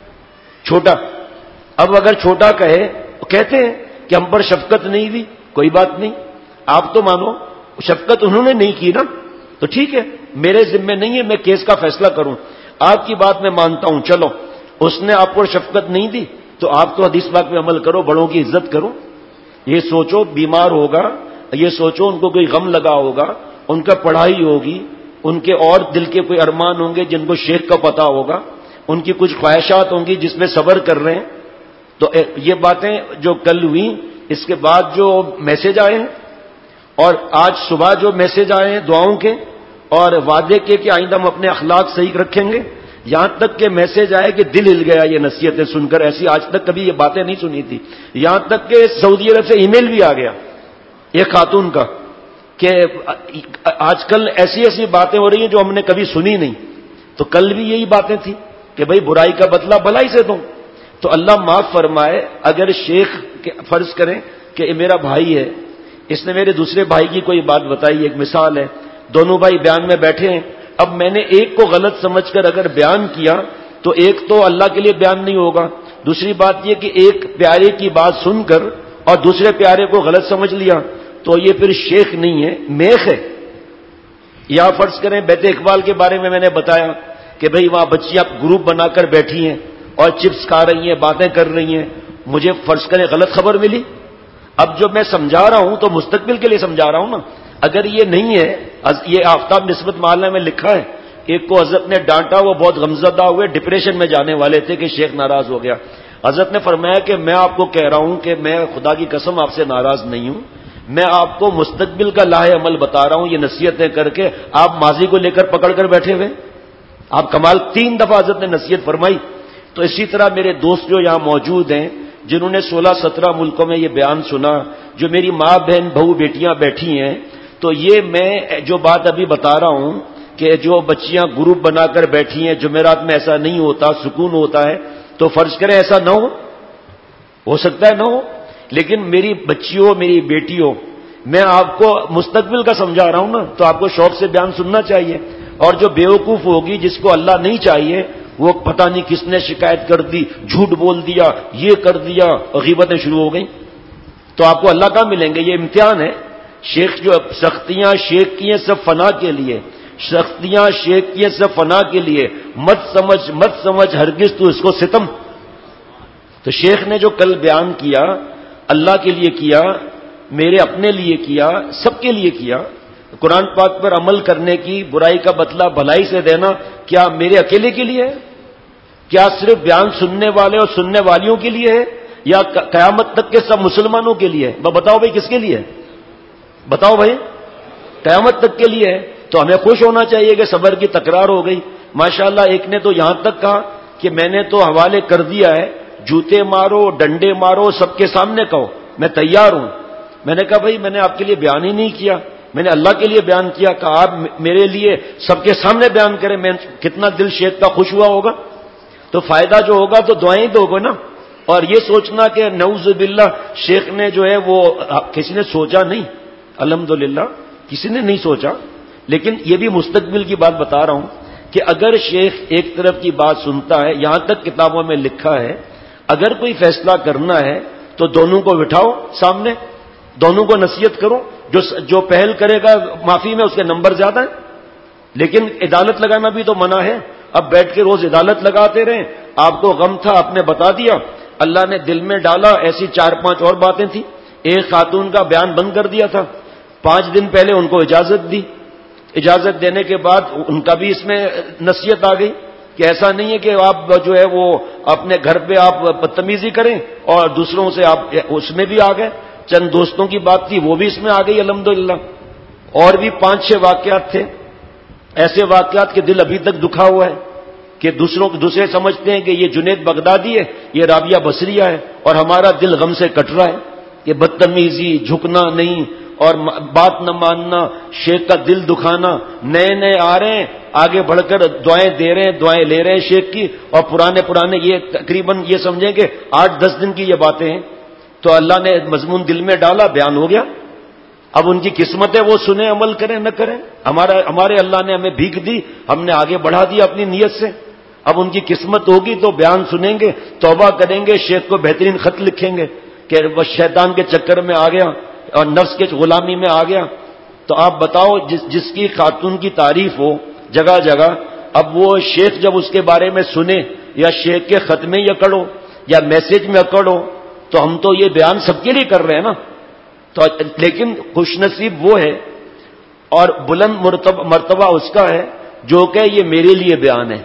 چھوٹا. اب اگر چھوٹا کہے، کہتے ہیں کہ ہم پر شفقت نہیں ہوئی، کوئی بات نہیں، آپ تو مانو شفقت انہوں نے نہیں کی نا، تو ٹھیک ہے، میرے ذمہ نہیں ہے میں کیس کا فیصلہ کروں. آپ کی بات میں مانتا ہوں، چلو اس نے آپ کو شفقت نہیں دی تو آپ تو حدیث پاک میں عمل کرو، بڑوں کی عزت کرو. یہ سوچو بیمار ہوگا، یہ سوچو ان کو کوئی غم لگا ہوگا، ان کا پڑھائی ہوگی، ان کے اور دل کے کوئی ارمان ہوں گے جن کو شیخ کا پتہ ہوگا، ان کی کچھ خواہشات ہوں گی جس میں صبر کر رہے ہیں. تو یہ باتیں جو کل ہوئی، اس کے بعد جو میسج آئے ہیں اور آج صبح جو میسج آئے ہیں دعاؤں کے اور وعدے کے کہ آئندہ ہم اپنے اخلاق صحیح رکھیں گے، یہاں تک کہ میسج آئے کہ دل ہل گیا یہ نصیحتیں سن کر. ایسی آج تک کبھی یہ باتیں نہیں سنی تھی. یہاں تک کہ سعودی عرب سے ای میل بھی آ گیا ایک خاتون کا کہ آج کل ایسی ایسی باتیں ہو رہی ہیں جو ہم نے کبھی سنی نہیں. تو کل بھی یہی باتیں تھی کہ بھائی برائی کا بدلہ بھلائی سے دو. تو اللہ معاف فرمائے، اگر شیخ فرض کریں کہ میرا بھائی ہے، اس نے میرے دوسرے بھائی کی کوئی بات بتائی، ایک مثال ہے، دونوں بھائی بیان میں بیٹھے ہیں، اب میں نے ایک کو غلط سمجھ کر اگر بیان کیا تو ایک تو اللہ کے لیے بیان نہیں ہوگا. دوسری بات یہ کہ ایک پیارے کی بات سن کر اور دوسرے پیارے کو غلط سمجھ لیا تو یہ پھر شیخ نہیں ہے، میخ ہے. یا فرض کریں بیت اقبال کے بارے میں نے بتایا کہ بھئی وہاں بچیاں گروپ بنا کر بیٹھی ہیں اور چپس کھا رہی ہیں، باتیں کر رہی ہیں، مجھے فرض کریں غلط خبر ملی. اب جو میں سمجھا رہا ہوں تو مستقبل کے لیے سمجھا رہا ہوں نا. اگر یہ نہیں ہے، یہ آفتاب نسبت محلہ میں لکھا ہے، ایک کو حضرت نے ڈانٹا، وہ بہت غمزدہ ہوئے، ڈپریشن میں جانے والے تھے کہ شیخ ناراض ہو گیا. حضرت نے فرمایا کہ میں آپ کو کہہ رہا ہوں کہ میں خدا کی قسم آپ سے ناراض نہیں ہوں، میں آپ کو مستقبل کا لاہ عمل بتا رہا ہوں. یہ نصیحتیں کر کے آپ ماضی کو لے کر پکڑ کر بیٹھے ہوئے. آپ کمال 3 دفعہ حضرت نے نصیحت فرمائی. تو اسی طرح میرے دوست جو یہاں موجود ہیں جنہوں نے 16-17 ملکوں میں یہ بیان سنا، جو میری ماں بہن بہو بیٹیاں بیٹھی ہیں، تو یہ میں جو بات ابھی بتا رہا ہوں کہ جو بچیاں گروپ بنا کر بیٹھی ہیں، جمعرات میں ایسا نہیں ہوتا، سکون ہوتا ہے. تو فرض کریں ایسا نہ ہو سکتا ہے نہ ہو، لیکن میری بچیوں، میری بیٹیوں، میں آپ کو مستقبل کا سمجھا رہا ہوں نا، تو آپ کو شوق سے بیان سننا چاہیے. اور جو بیوقوف ہوگی، جس کو اللہ نہیں چاہیے، وہ پتہ نہیں کس نے شکایت کر دی، جھوٹ بول دیا، یہ کر دیا، اور غیبتیں شروع ہو گئیں، تو آپ کو اللہ کہاں ملیں گے؟ یہ امتحان ہے. شیخ جو سختیاں شیخ کی ہیں سب فنا کے لیے، سختیاں شیخ کی ہیں سب فنا کے لیے، مت سمجھ ہرگز تو اس کو ستم. تو شیخ نے جو کل بیان کیا، اللہ کے لیے کیا، میرے اپنے لیے کیا، سب کے لیے کیا. قرآن پاک پر عمل کرنے کی، برائی کا بدلہ بھلائی سے دینا، کیا میرے اکیلے کے لیے ہے؟ کیا صرف بیان سننے والے اور سننے والیوں کے لیے ہے، یا قیامت تک کے سب مسلمانوں کے لیے ہے؟ بتاؤ بھائی کس کے لیے ہے؟ بتاؤ بھائی. قیامت تک کے لیے ہے. تو ہمیں خوش ہونا چاہیے کہ صبر کی تکرار ہو گئی. ماشاءاللہ ایک نے تو یہاں تک کہا کہ میں نے تو حوالے کر دیا ہے، جوتے مارو، ڈنڈے مارو، سب کے سامنے کہو، میں تیار ہوں. میں نے کہا بھائی میں نے آپ کے لیے بیان ہی نہیں کیا، میں نے اللہ کے لیے بیان کیا. کہ آپ میرے لیے سب کے سامنے بیان کریں، میں کتنا دل شیخ کا خوش ہوا ہوگا. تو فائدہ جو ہوگا تو دعائیں دو گے نا. اور یہ سوچنا کہ نعوذ باللہ شیخ نے جو ہے وہ کسی نے سوچا نہیں، الحمدللہ کسی نے نہیں سوچا. لیکن یہ بھی مستقبل کی بات بتا رہا ہوں کہ اگر شیخ ایک طرف کی بات سنتا ہے، یہاں تک کتابوں میں لکھا ہے اگر کوئی فیصلہ کرنا ہے تو دونوں کو بٹھاؤ سامنے، دونوں کو نصیحت کرو. جو پہل کرے گا معافی میں اس کے نمبر زیادہ ہیں. لیکن عدالت لگانا بھی تو منع ہے. اب بیٹھ کے روز عدالت لگاتے رہیں. آپ کو غم تھا، آپ نے بتا دیا، اللہ نے دل میں ڈالا، ایسی 4-5 اور باتیں تھیں. ایک خاتون کا بیان بند کر دیا تھا، 5 دن پہلے ان کو اجازت دی. اجازت دینے کے بعد ان کا بھی اس میں نصیحت آ گئی کہ ایسا نہیں ہے کہ آپ جو ہے وہ اپنے گھر پہ آپ بدتمیزی کریں اور دوسروں سے آپ اس میں بھی آ گئے. چند دوستوں کی بات تھی وہ بھی اس میں آ گئی الحمدللہ. اور بھی 5-6 واقعات تھے، ایسے واقعات کے دل ابھی تک دکھا ہوا ہے کہ دوسرے سمجھتے ہیں کہ یہ جنید بغدادی ہے، یہ رابعہ بصریہ ہے، اور ہمارا دل غم سے کٹ رہا ہے کہ بدتمیزی، جھکنا نہیں اور بات نہ ماننا، شیخ کا دل دکھانا. نئے آ رہے ہیں، آگے بڑھ کر دعائیں دے رہے ہیں، دعائیں لے رہے ہیں شیخ کی، اور پرانے یہ تقریباً یہ سمجھیں کہ 8-10 دن کی یہ باتیں ہیں. تو اللہ نے مضمون دل میں ڈالا، بیان ہو گیا. اب ان کی قسمت ہے وہ سنیں، عمل کریں نہ کریں. ہمارے اللہ نے ہمیں بھیک دی، ہم نے آگے بڑھا دیا اپنی نیت سے. اب ان کی قسمت ہوگی تو بیان سنیں گے، توبہ کریں گے، شیخ کو بہترین خط لکھیں گے کہ وہ شیطان کے چکر میں آ گیا اور نفس کے غلامی میں آ گیا. تو آپ بتاؤ جس کی خاتون کی تعریف ہو جگہ جگہ، اب وہ شیخ جب اس کے بارے میں سنے یا شیخ کے خط میں اکڑو یا میسج میں اکڑو، تو ہم تو یہ بیان سب کے لیے کر رہے ہیں نا. تو لیکن خوش نصیب وہ ہے اور بلند مرتبہ اس کا ہے جو کہ یہ میرے لیے بیان ہے.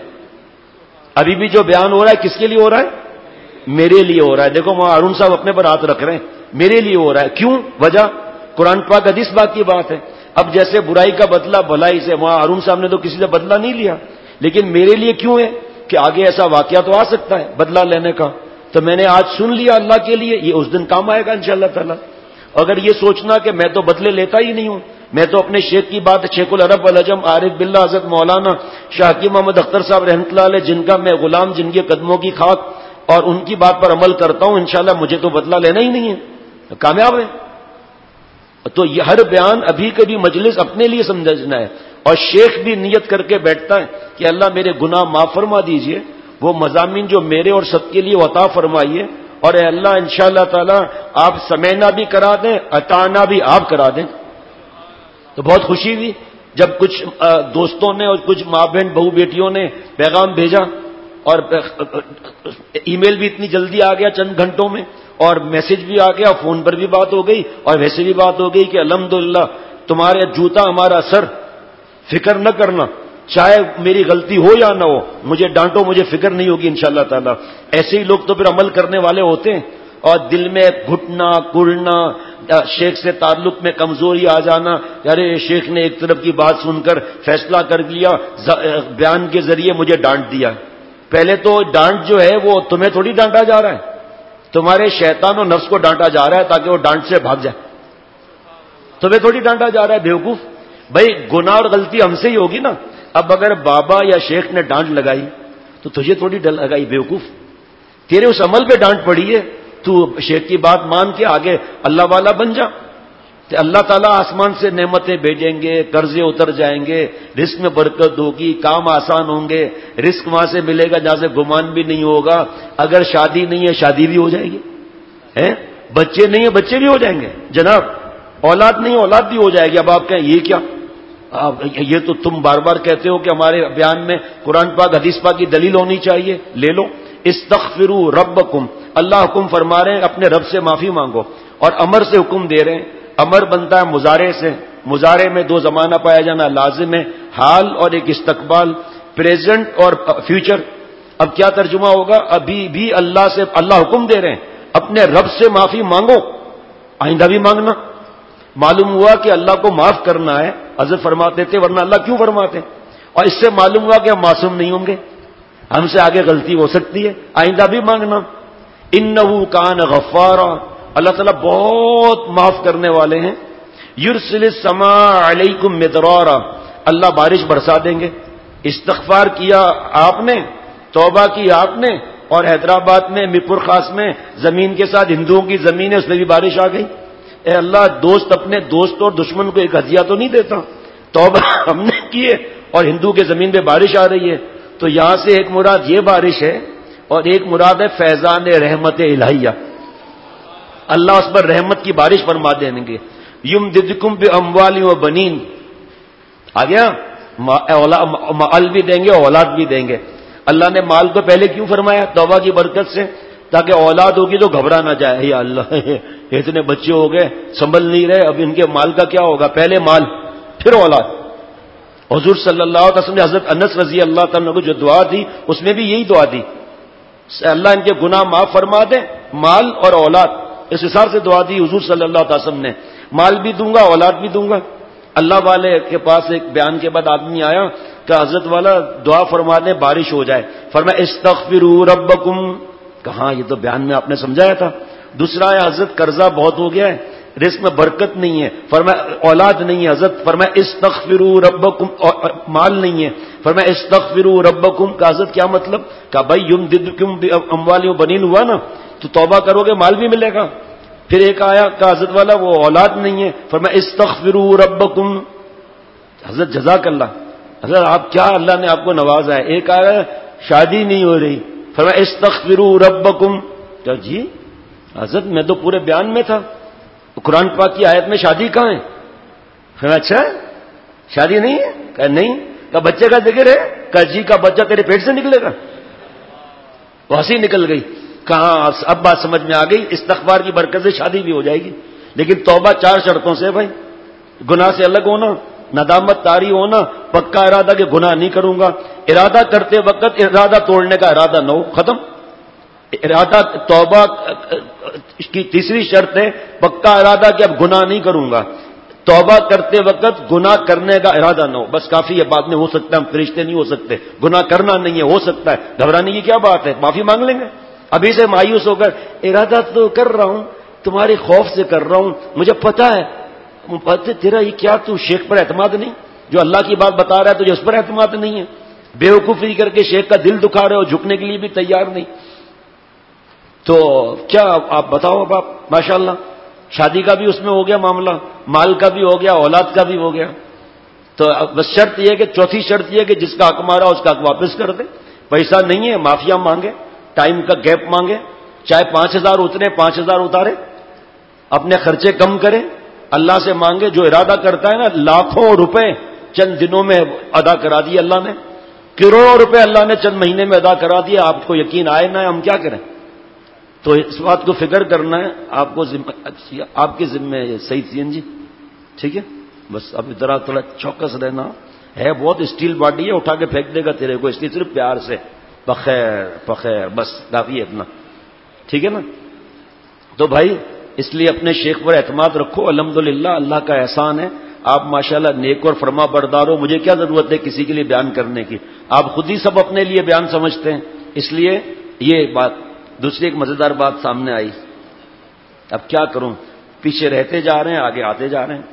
ابھی بھی جو بیان ہو رہا ہے کس کے لیے ہو رہا ہے؟ میرے لیے ہو رہا ہے. دیکھو وہاں ارون صاحب اپنے پر ہاتھ رکھ رہے ہیں، میرے لیے ہو رہا ہے. کیوں؟ وجہ قرآن پاک حدیث بات کی بات ہے. اب جیسے برائی کا بدلہ بھلائی سے، وہاں ارون صاحب نے تو کسی سے بدلہ نہیں لیا، لیکن میرے لیے کیوں ہے کہ آگے ایسا واقعہ تو آ سکتا ہے بدلہ لینے کا. تو میں نے آج سن لیا اللہ کے لیے، یہ اس دن کام آئے گا انشاءاللہ تعالی. اگر یہ سوچنا کہ میں تو بدلے لیتا ہی نہیں ہوں، میں تو اپنے شیخ کی بات، شیخ العرب والعجم عارف باللہ حضرت مولانا شاہ حکیم محمد اختر صاحب رحمۃ اللہ علیہ، جن کا میں غلام، جن کے قدموں کی خاک، اور ان کی بات پر عمل کرتا ہوں، انشاءاللہ مجھے تو بدلہ لینا ہی نہیں ہے، کامیاب ہے. تو یہ ہر بیان ابھی کبھی مجلس اپنے لیے سمجھنا ہے. اور شیخ بھی نیت کر کے بیٹھتا ہے کہ اللہ میرے گناہ معاف فرما دیجئے، وہ مضامین جو میرے اور سب کے لیے عطا فرمائیے، اور اے اللہ انشاءاللہ تعالی آپ سمینا بھی کرا دیں، اطاعنا بھی آپ کرا دیں. تو بہت خوشی ہوئی جب کچھ دوستوں نے اور کچھ ماں بہن بہو بیٹیوں نے پیغام بھیجا، اور ای میل بھی اتنی جلدی آ گیا چند گھنٹوں میں، اور میسج بھی آ گیا، فون پر بھی بات ہو گئی، اور ویسے بھی بات ہو گئی کہ الحمدللہ تمہارے جوتا ہمارا سر، فکر نہ کرنا، چاہے میری غلطی ہو یا نہ ہو، مجھے ڈانٹو، مجھے فکر نہیں ہوگی انشاءاللہ تعالی. ایسے ہی لوگ تو پھر عمل کرنے والے ہوتے ہیں. اور دل میں گھٹنا کڑنا، شیخ سے تعلق میں کمزوری آ جانا، ارے شیخ نے ایک طرف کی بات سن کر فیصلہ کر دیا، بیان کے ذریعے مجھے ڈانٹ دیا. پہلے تو ڈانٹ جو ہے وہ تمہیں تھوڑی ڈانٹا جا رہا ہے، تمہارے شیطان و نفس کو ڈانٹا جا رہا ہے تاکہ وہ ڈانٹ سے بھاگ جائے. تمہیں تھوڑی ڈانٹا جا رہا ہے بیوقوف. بھائی گناہ اور غلطی ہم سے ہی ہوگی نا. اب اگر بابا یا شیخ نے ڈانٹ لگائی تو تجھے تھوڑی لگائی بیوقوف، تیرے اس عمل پہ ڈانٹ پڑی ہے، تو شیخ کی بات مان کے آگے اللہ والا بن جا. تو اللہ تعالیٰ آسمان سے نعمتیں بھیجیں گے، قرضے اتر جائیں گے، رزق میں برکت ہوگی، کام آسان ہوں گے، رزق وہاں سے ملے گا جہاں سے گمان بھی نہیں ہوگا. اگر شادی نہیں ہے شادی بھی ہو جائے گی، بچے نہیں ہیں بچے بھی ہو جائیں گے جناب، اولاد نہیں اولاد بھی ہو جائے گی. اب آپ کہیں یہ کیا، یہ تو تم بار بار کہتے ہو کہ ہمارے بیان میں قرآن پاک حدیث پاک کی دلیل ہونی چاہیے. لے لو، استغفروا ربکم، اللہ حکم فرما رہے ہیں اپنے رب سے معافی مانگو، اور امر سے حکم دے رہے ہیں. امر بنتا ہے مضارع سے، مضارع میں دو زمانہ پایا جانا لازم ہے، حال اور ایک استقبال، پریزنٹ اور فیوچر. اب کیا ترجمہ ہوگا؟ ابھی بھی اللہ سے اللہ حکم دے رہے ہیں اپنے رب سے معافی مانگو، آئندہ بھی مانگنا. معلوم ہوا کہ اللہ کو معاف کرنا ہے، حضرت فرماتے تھے، ورنہ اللہ کیوں فرماتے؟ اور اس سے معلوم ہوا کہ ہم معصوم نہیں ہوں گے، ہم سے آگے غلطی ہو سکتی ہے، آئندہ بھی مانگنا. انہ کان غفارا، اللہ تعالیٰ بہت معاف کرنے والے ہیں. یرسل السماء علیکم مدرارا، اللہ بارش برسا دیں گے. استغفار کیا آپ نے، توبہ کی آپ نے، اور حیدرآباد میں میرپور خاص میں زمین کے ساتھ ہندوؤں کی زمین ہے، اس میں بھی بارش آ گئی. اے اللہ، دوست اپنے دوست اور دشمن کو ایک ہدیہ تو نہیں دیتا. توبہ ہم نے کی ہے اور ہندو کے زمین پہ بارش آ رہی ہے. تو یہاں سے ایک مراد یہ بارش ہے، اور ایک مراد ہے فیضان رحمت الہیہ، اللہ اس پر رحمت کی بارش فرما دیں گے. یمددکم باموال و بنین، آ گیا، مال بھی دیں گے اولاد بھی دیں گے. اللہ نے مال کو پہلے کیوں فرمایا؟ توبہ کی برکت سے، تاکہ اولاد ہوگی تو گھبرا نہ جائے، یا اللہ اتنے بچے ہو گئے سنبھل نہیں رہے، اب ان کے مال کا کیا ہوگا؟ پہلے مال پھر اولاد. حضور صلی اللہ علیہ وسلم نے حضرت انس رضی اللہ تعالیٰ کو جو دعا دی اس میں بھی یہی دعا دی، اللہ ان کے گناہ معاف فرما دے، مال اور اولاد، اس حساب سے دعا دی حضور صلی اللہ علیہ وسلم نے. مال بھی دوں گا اولاد بھی دوں گا. اللہ والے کے پاس ایک بیان کے بعد آدمی آیا کہ حضرت والا دعا فرما دیں بارش ہو جائے. فرمایا استغفروا ربکم، کہاں یہ تو بیان میں آپ نے سمجھایا تھا. دوسرا ہے حضرت قرضہ بہت ہو گیا ہے، رزق میں برکت نہیں ہے، فرمایا اولاد نہیں ہے، حضرت فرمایا استغفروا ربکم، مال نہیں ہے، فرمایا استغفروا ربکم. کا حضرت کیا مطلب؟ کہ بھائی یمددکم باموال و بنین ہوا نا، تو توبہ کرو گے مال بھی ملے گا. پھر ایک آیا کہ حضرت والا وہ اولاد نہیں ہے، فرمایا استغفروا ربکم. حضرت جزاک اللہ، حضرت آپ کیا اللہ نے آپ کو نوازا ہے. ایک آیا شادی نہیں ہو رہی، فرمایا استغفروا ربکم. کیا جی حضرت میں تو پورے بیان میں تھا، قرآن پاک کی آیت میں شادی کہاں ہے؟ فرمایا اچھا شادی نہیں ہے؟ کہ نہیں. کہ بچے کا ذکر ہے؟ کہ جی کا بچہ تیرے پیٹ سے نکلے گا. وہ ہنسی نکل گئی. کہاں اب بات سمجھ میں آ گئی، استغفار کی برکت سے شادی بھی ہو جائے گی. لیکن توبہ 4 شرطوں سے بھائی، گناہ سے الگ ہونا، ندامت طاری ہونا، پکا ارادہ کہ گناہ نہیں کروں گا، ارادہ کرتے وقت ارادہ توڑنے کا ارادہ نہ ہو، ختم. ارادہ توبہ کی تیسری شرط ہے پکا ارادہ کہ اب گناہ نہیں کروں گا. توبہ کرتے وقت گناہ کرنے کا ارادہ نہ ہو، بس کافی ہے، بعد میں ہو سکتا ہے ہم فرشتے نہیں ہو سکتے، گناہ کرنا نہیں ہے، ہو سکتا ہے، گھبرانے کی کیا بات ہے، معافی مانگ لیں گے. ابھی سے مایوس ہو کر ارادہ تو کر رہا ہوں، تمہارے خوف سے کر رہا ہوں، مجھے پتا ہے تیرا یہ کیا، تو شیخ پر اعتماد نہیں، جو اللہ کی بات بتا رہا ہے تجھے اس پر اعتماد نہیں ہے، بیوقوفی کر کے شیخ کا دل دکھا رہے ہو، جھکنے کے لیے بھی تیار نہیں. تو کیا آپ بتاؤ. اب آپ ماشاءاللہ شادی کا بھی اس میں ہو گیا معاملہ، مال کا بھی ہو گیا، اولاد کا بھی ہو گیا. تو بس شرط یہ کہ چوتھی شرط یہ کہ جس کا حق مارا اس کا حق واپس کر دے. پیسہ نہیں ہے معافیا مانگے، ٹائم کا گیپ مانگے، چاہے 5,000 اترے 5,000 اتارے، اپنے خرچے کم کرے، اللہ سے مانگے. جو ارادہ کرتا ہے نا لاکھوں روپے چند دنوں میں ادا کرا دیے اللہ نے، کروڑوں روپے اللہ نے چند مہینے میں ادا کرا دیے. آپ کو یقین آئے نہ، ہم کیا کریں؟ تو اس بات کو فکر کرنا ہے آپ کو، آپ کے ذمہ ہے صحیح سی جی. ٹھیک ہے، بس اب ذرا تھوڑا چوکس رہنا ہے. بہت اسٹیل باڈی ہے، اٹھا کے پھینک دے گا تیرے کو، اس لیے صرف پیار سے بخیر بخیر بس کافی ہے اتنا. ٹھیک ہے نا؟ تو بھائی اس لیے اپنے شیخ پر اعتماد رکھو. الحمدللہ اللہ کا احسان ہے، آپ ماشاءاللہ نیک اور فرما بردار ہو. مجھے کیا ضرورت ہے کسی کے لیے بیان کرنے کی؟ آپ خود ہی سب اپنے لیے بیان سمجھتے ہیں. اس لیے یہ بات. دوسری ایک مزیدار بات سامنے آئی، اب کیا کروں، پیچھے رہتے جا رہے ہیں آگے آتے جا رہے ہیں.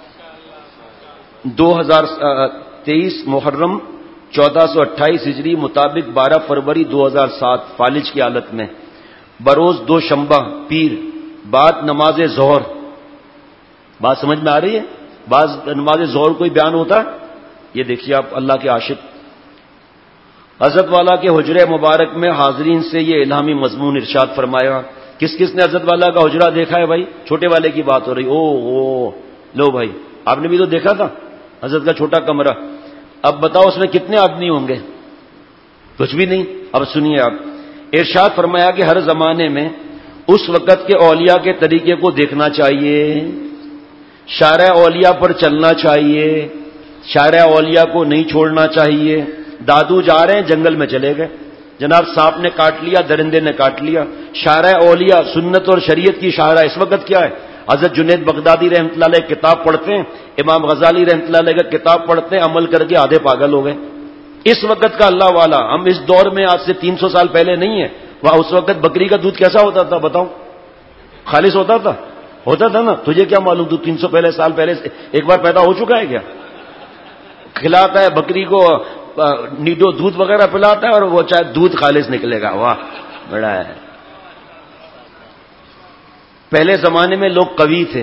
2023 محرم 1428 ہجری مطابق 12 فروری 2007 فالج کی حالت میں بروز دوشنبہ پیر بعد نماز ظہر. بات سمجھ میں آ رہی ہے؟ بعض نماز ظہر کوئی بیان ہوتا ہے. یہ دیکھیے آپ اللہ کے عاشق، حضرت والا کے حجرے مبارک میں حاضرین سے یہ الہامی مضمون ارشاد فرمایا. کس کس نے حضرت والا کا حجرہ دیکھا ہے بھائی؟ چھوٹے والے کی بات ہو رہی. او لو بھائی، آپ نے بھی تو دیکھا تھا حضرت کا چھوٹا کمرہ. اب بتاؤ اس میں کتنے آدمی ہوں گے؟ کچھ بھی نہیں. اب سنیے آپ، ارشاد فرمایا کہ ہر زمانے میں اس وقت کے اولیاء کے طریقے کو دیکھنا چاہیے، شارع اولیاء پر چلنا چاہیے، شارع اولیاء کو نہیں چھوڑنا چاہیے. دادو جا رہے ہیں جنگل میں چلے گئے، جناب سانپ نے کاٹ لیا، درندے نے کاٹ لیا. شارع اولیاء سنت اور شریعت کی شارع اس وقت کیا ہے؟ حضرت جنید بغدادی رحمۃ اللہ علیہ کتاب پڑھتے ہیں، امام غزالی رحمۃ اللہ علیہ کا کتاب پڑھتے ہیں، عمل کر کے آدھے پاگل ہو گئے. اس وقت کا اللہ والا. ہم اس دور میں آج سے 300 سال پہلے نہیں ہے. وہاں اس وقت بکری کا دودھ کیسا ہوتا تھا بتاؤ؟ خالص ہوتا تھا؟ ہوتا تھا نا. تجھے کیا معلوم تو 300 سال پہلے ایک بار پیدا ہو چکا ہے کیا؟ کھلاتا ہے بکری کو نیڈو دودھ وغیرہ پلاتا ہے اور وہ چاہے دودھ خالص نکلے گا. واہ بڑا ہے. پہلے زمانے میں لوگ قوی تھے،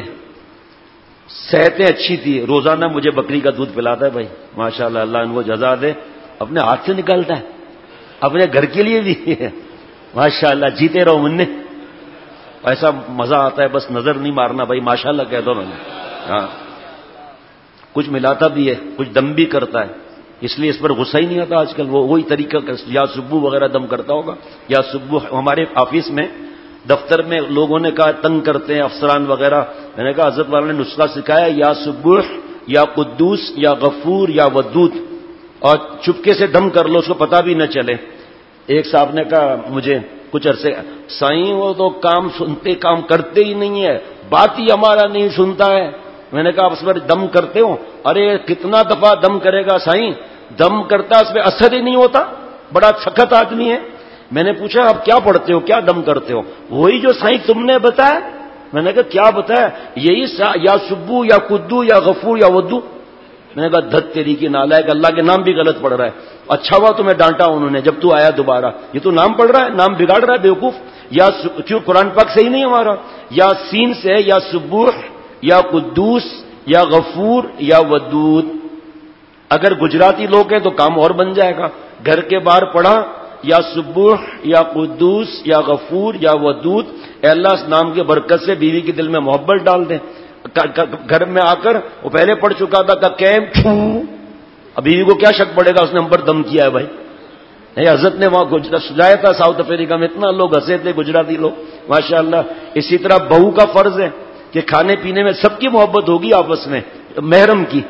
صحتیں اچھی تھی. روزانہ مجھے بکری کا دودھ پلاتا ہے بھائی ماشاءاللہ، اللہ ان کو جزا دے. اپنے ہاتھ سے نکالتا ہے، اپنے گھر کے لیے بھی ماشاءاللہ. جیتے رہو منہ، ایسا مزہ آتا ہے. بس نظر نہیں مارنا بھائی، ماشاءاللہ کہہ دو میں نے. ہاں کچھ ملاتا بھی ہے، کچھ دم بھی کرتا ہے، اس لیے اس پر غصہ ہی نہیں آتا آج کل. وہی طریقہ یا سبو وغیرہ دم کرتا ہوگا. یا سبو ہمارے آفس میں دفتر میں لوگوں نے کہا تنگ کرتے ہیں افسران وغیرہ. میں نے کہا حضرت والا نے نسخہ سکھایا، یا سبوح یا قدوس یا غفور یا ودود، اور چپکے سے دم کر لو، اس کو پتہ بھی نہ چلے. ایک صاحب نے کہا مجھے کچھ عرصے، سائیں وہ تو کام سنتے کام کرتے ہی نہیں ہے، بات ہی ہمارا نہیں سنتا ہے. میں نے کہا آپ اس پر دم کرتے ہو؟ ارے کتنا دفعہ دم کرے گا سائیں، دم کرتا اس پہ اثر ہی نہیں ہوتا، بڑا سخت آدمی ہے. میں نے پوچھا آپ کیا پڑھتے ہو، کیا دم کرتے ہو؟ وہی جو سائیں تم نے بتایا. میں نے کہا کیا بتایا؟ یہی یا سبو یا قدو یا غفور یا ودو. میں نے کہا دھت تیری کی نالائق، اللہ کے نام بھی غلط پڑھ رہا ہے. اچھا ہوا تمہیں ڈانٹا انہوں نے جب تو آیا دوبارہ. یہ تو نام پڑھ رہا ہے، نام بگاڑ رہا ہے بیوقوف. یا کیوں قرآن پاک صحیح نہیں ہمارا؟ یا سین سے یا سبوح یا قدوس یا غفور یا ودود. اگر گجراتی لوگ ہیں تو کام اور بن جائے گا. گھر کے باہر پڑھا یا سبوح یا قدوس یا غفور یا ودود. اے اللہ اس نام کے برکت سے بیوی کے دل میں محبت ڈال دیں. گھر میں آ کر وہ پہلے پڑھ چکا تھا کہ کیم اب بیوی کو کیا شک پڑے گا اس نے ہم پر دم کیا ہے بھائی. حضرت نے وہاں سجایا تھا ساؤتھ افریقہ میں، اتنا لوگ ہنسے تھے گجراتی لوگ ماشاءاللہ. اسی طرح بہو کا فرض ہے کہ کھانے پینے میں سب کی محبت ہوگی آپس میں، محرم کی.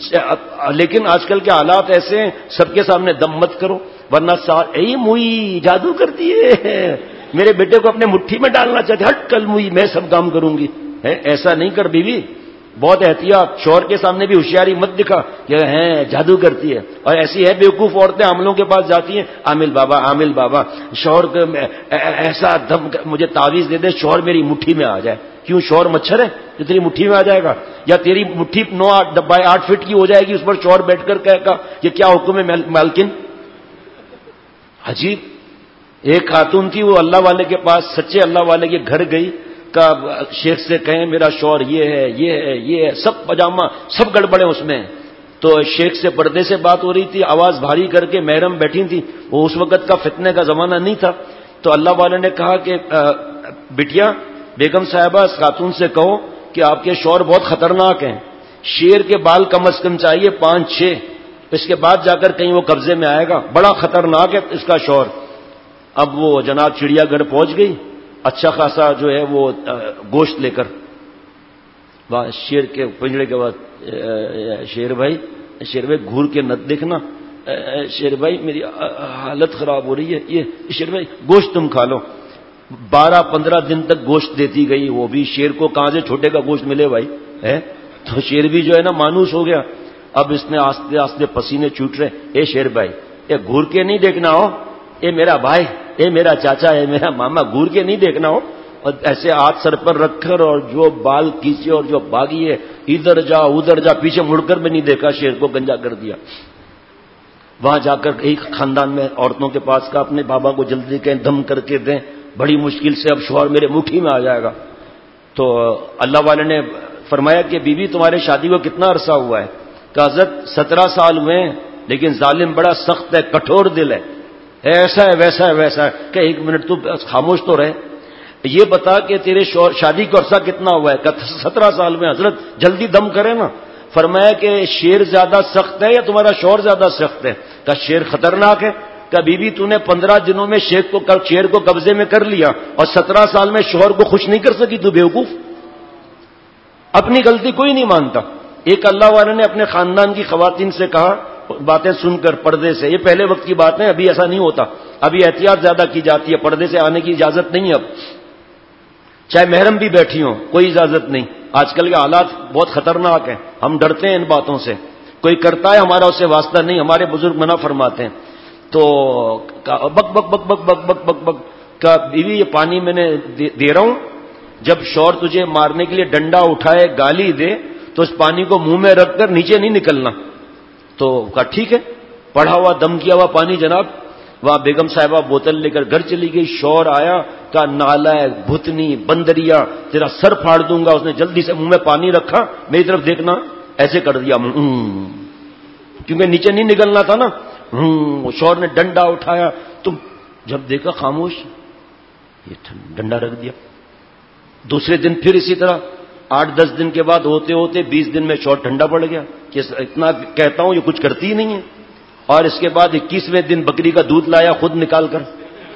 لیکن آج کل کے حالات ایسے ہیں، سب کے سامنے دم مت کرو ورنہ اے موئی جادو کرتی ہے، میرے بیٹے کو اپنے مٹھی میں ڈالنا چاہتے، ہٹ کل موئی میں سب کام کروں گی. ایسا نہیں کر بیوی، بہت احتیاط. شوہر کے سامنے بھی ہوشیاری مت دکھا کہ ہیں جادو کرتی ہے. اور ایسی ہے بیوقوف عورتیں عاملوں کے پاس جاتی ہیں، عامل بابا عامل بابا شوہر ایسا دم مجھے تعویذ دے دے شوہر میری مٹھی میں آ جائے. کیوں شوہر مچھر ہے جو تیری مٹھی میں آ جائے گا؟ یا تیری مٹھی 9x8 فٹ کی ہو جائے گی، اس پر شوہر بیٹھ کر کہے گا یہ کیا حکم ہے مالکن؟ عجیب. ایک خاتون تھی وہ اللہ والے کے پاس، سچے اللہ والے کے گھر گئی، کا شیخ سے کہیں میرا شوہر یہ ہے یہ ہے یہ ہے، سب پجامہ سب گڑبڑے اس میں. تو شیخ سے پردے سے بات ہو رہی تھی، آواز بھاری کر کے محرم بیٹھی تھی. وہ اس وقت کا فتنے کا زمانہ نہیں تھا. تو اللہ والے نے کہا کہ بٹیا بیگم صاحبہ اس خاتون سے کہو کہ آپ کے شوہر بہت خطرناک ہیں، شیر کے بال کم از کم چاہیے 5-6، اس کے بعد جا کر کہیں وہ قبضے میں آئے گا، بڑا خطرناک ہے اس کا شوہر۔ اب وہ جناب چڑیا گھر پہنچ گئی، اچھا خاصا جو ہے وہ گوشت لے کر، شیر کے پنجرے کے بعد شیر بھائی گھور کے نت دیکھنا، شیر بھائی میری حالت خراب ہو رہی ہے، یہ شیر بھائی گوشت تم کھا لو۔ 12-15 دن تک گوشت دیتی گئی، وہ بھی شیر کو کہاں سے چھوٹے کا گوشت ملے بھائی ہے، تو شیر بھی جو ہے نا مانوس ہو گیا۔ اب اس نے آستے آستے پسینے چھوٹ رہے، اے شیر بھائی یہ گھور کے نہیں دیکھنا ہو، اے میرا بھائی، اے میرا چاچا، اے میرا ماما، گھور کے نہیں دیکھنا ہو، اور ایسے ہاتھ سر پر رکھ کر اور جو بال کھینچے اور جو بھاگی ہے، ادھر جا ادھر جا، پیچھے مڑ کر بھی نہیں دیکھا، شیر کو گنجا کر دیا۔ وہاں جا کر ایک خاندان میں عورتوں کے پاس کا اپنے بابا کو جلدی کہیں دم کر کے دیں، بڑی مشکل سے اب شوہر میرے مٹھی میں آ جائے گا۔ تو اللہ والے نے فرمایا کہ بی بی تمہارے شادی کو کتنا عرصہ ہوا ہے؟ کہ حضرت 17 سال ہوئے ہیں، لیکن ظالم بڑا سخت ہے، کٹھور دل ہے، ایسا ہے ویسا ہے ویسا ہے۔ کہ 1 منٹ تو خاموش تو رہے، یہ بتا کہ تیرے شادی کا عرصہ کتنا ہوا ہے؟ کہ 17 سال میں۔ حضرت جلدی دم کرے نا۔ فرمایا کہ شیر زیادہ سخت ہے یا تمہارا شوہر زیادہ سخت ہے؟ کہ شیر خطرناک ہے۔ کہ بی بی تو نے 15 دنوں میں شیر کو قبضے میں کر لیا اور 17 سال میں شوہر کو خوش نہیں کر سکی، تو بیوقوف، اپنی غلطی کوئی نہیں مانتا۔ ایک اللہ والے نے اپنے خاندان کی خواتین سے کہا، باتیں سن کر پردے سے، یہ پہلے وقت کی بات ہے، ابھی ایسا نہیں ہوتا، ابھی احتیاط زیادہ کی جاتی ہے، پردے سے آنے کی اجازت نہیں ہے اب، چاہے محرم بھی بیٹھی ہوں کوئی اجازت نہیں۔ آج کل کے حالات بہت خطرناک ہیں، ہم ڈرتے ہیں ان باتوں سے، کوئی کرتا ہے ہمارا اس سے واسطہ نہیں، ہمارے بزرگ منع فرماتے ہیں۔ تو بک بک بک بک بک بک بک بک کا بیوی یہ پانی میں نے دے رہا ہوں، جب شوہر تجھے مارنے کے لیے ڈنڈا اٹھائے گالی دے تو اس پانی کو منہ میں رکھ کر نیچے نہیں نکلنا۔ تو کہا ٹھیک ہے، پڑھا ہوا دم کیا ہوا پانی جناب۔ وہاں بیگم صاحبہ بوتل لے کر گھر چلی گئی، شوہر آیا، کہا نالائق بھتنی بندریا تیرا سر پھاڑ دوں گا۔ اس نے جلدی سے منہ میں پانی رکھا، میری طرف دیکھنا، ایسے کر دیا کیونکہ نیچے نہیں نکلنا تھا نا۔ شوہر نے ڈنڈا اٹھایا، تم جب دیکھا خاموش، یہ ڈنڈا رکھ دیا۔ دوسرے دن پھر اسی طرح، 8-10 دن کے بعد ہوتے ہوتے 20 دن میں شوہر ٹھنڈا پڑ گیا کہ اتنا کہتا ہوں یہ کچھ کرتی ہی نہیں ہے۔ اور اس کے بعد 21ویں دن بکری کا دودھ لایا خود نکال کر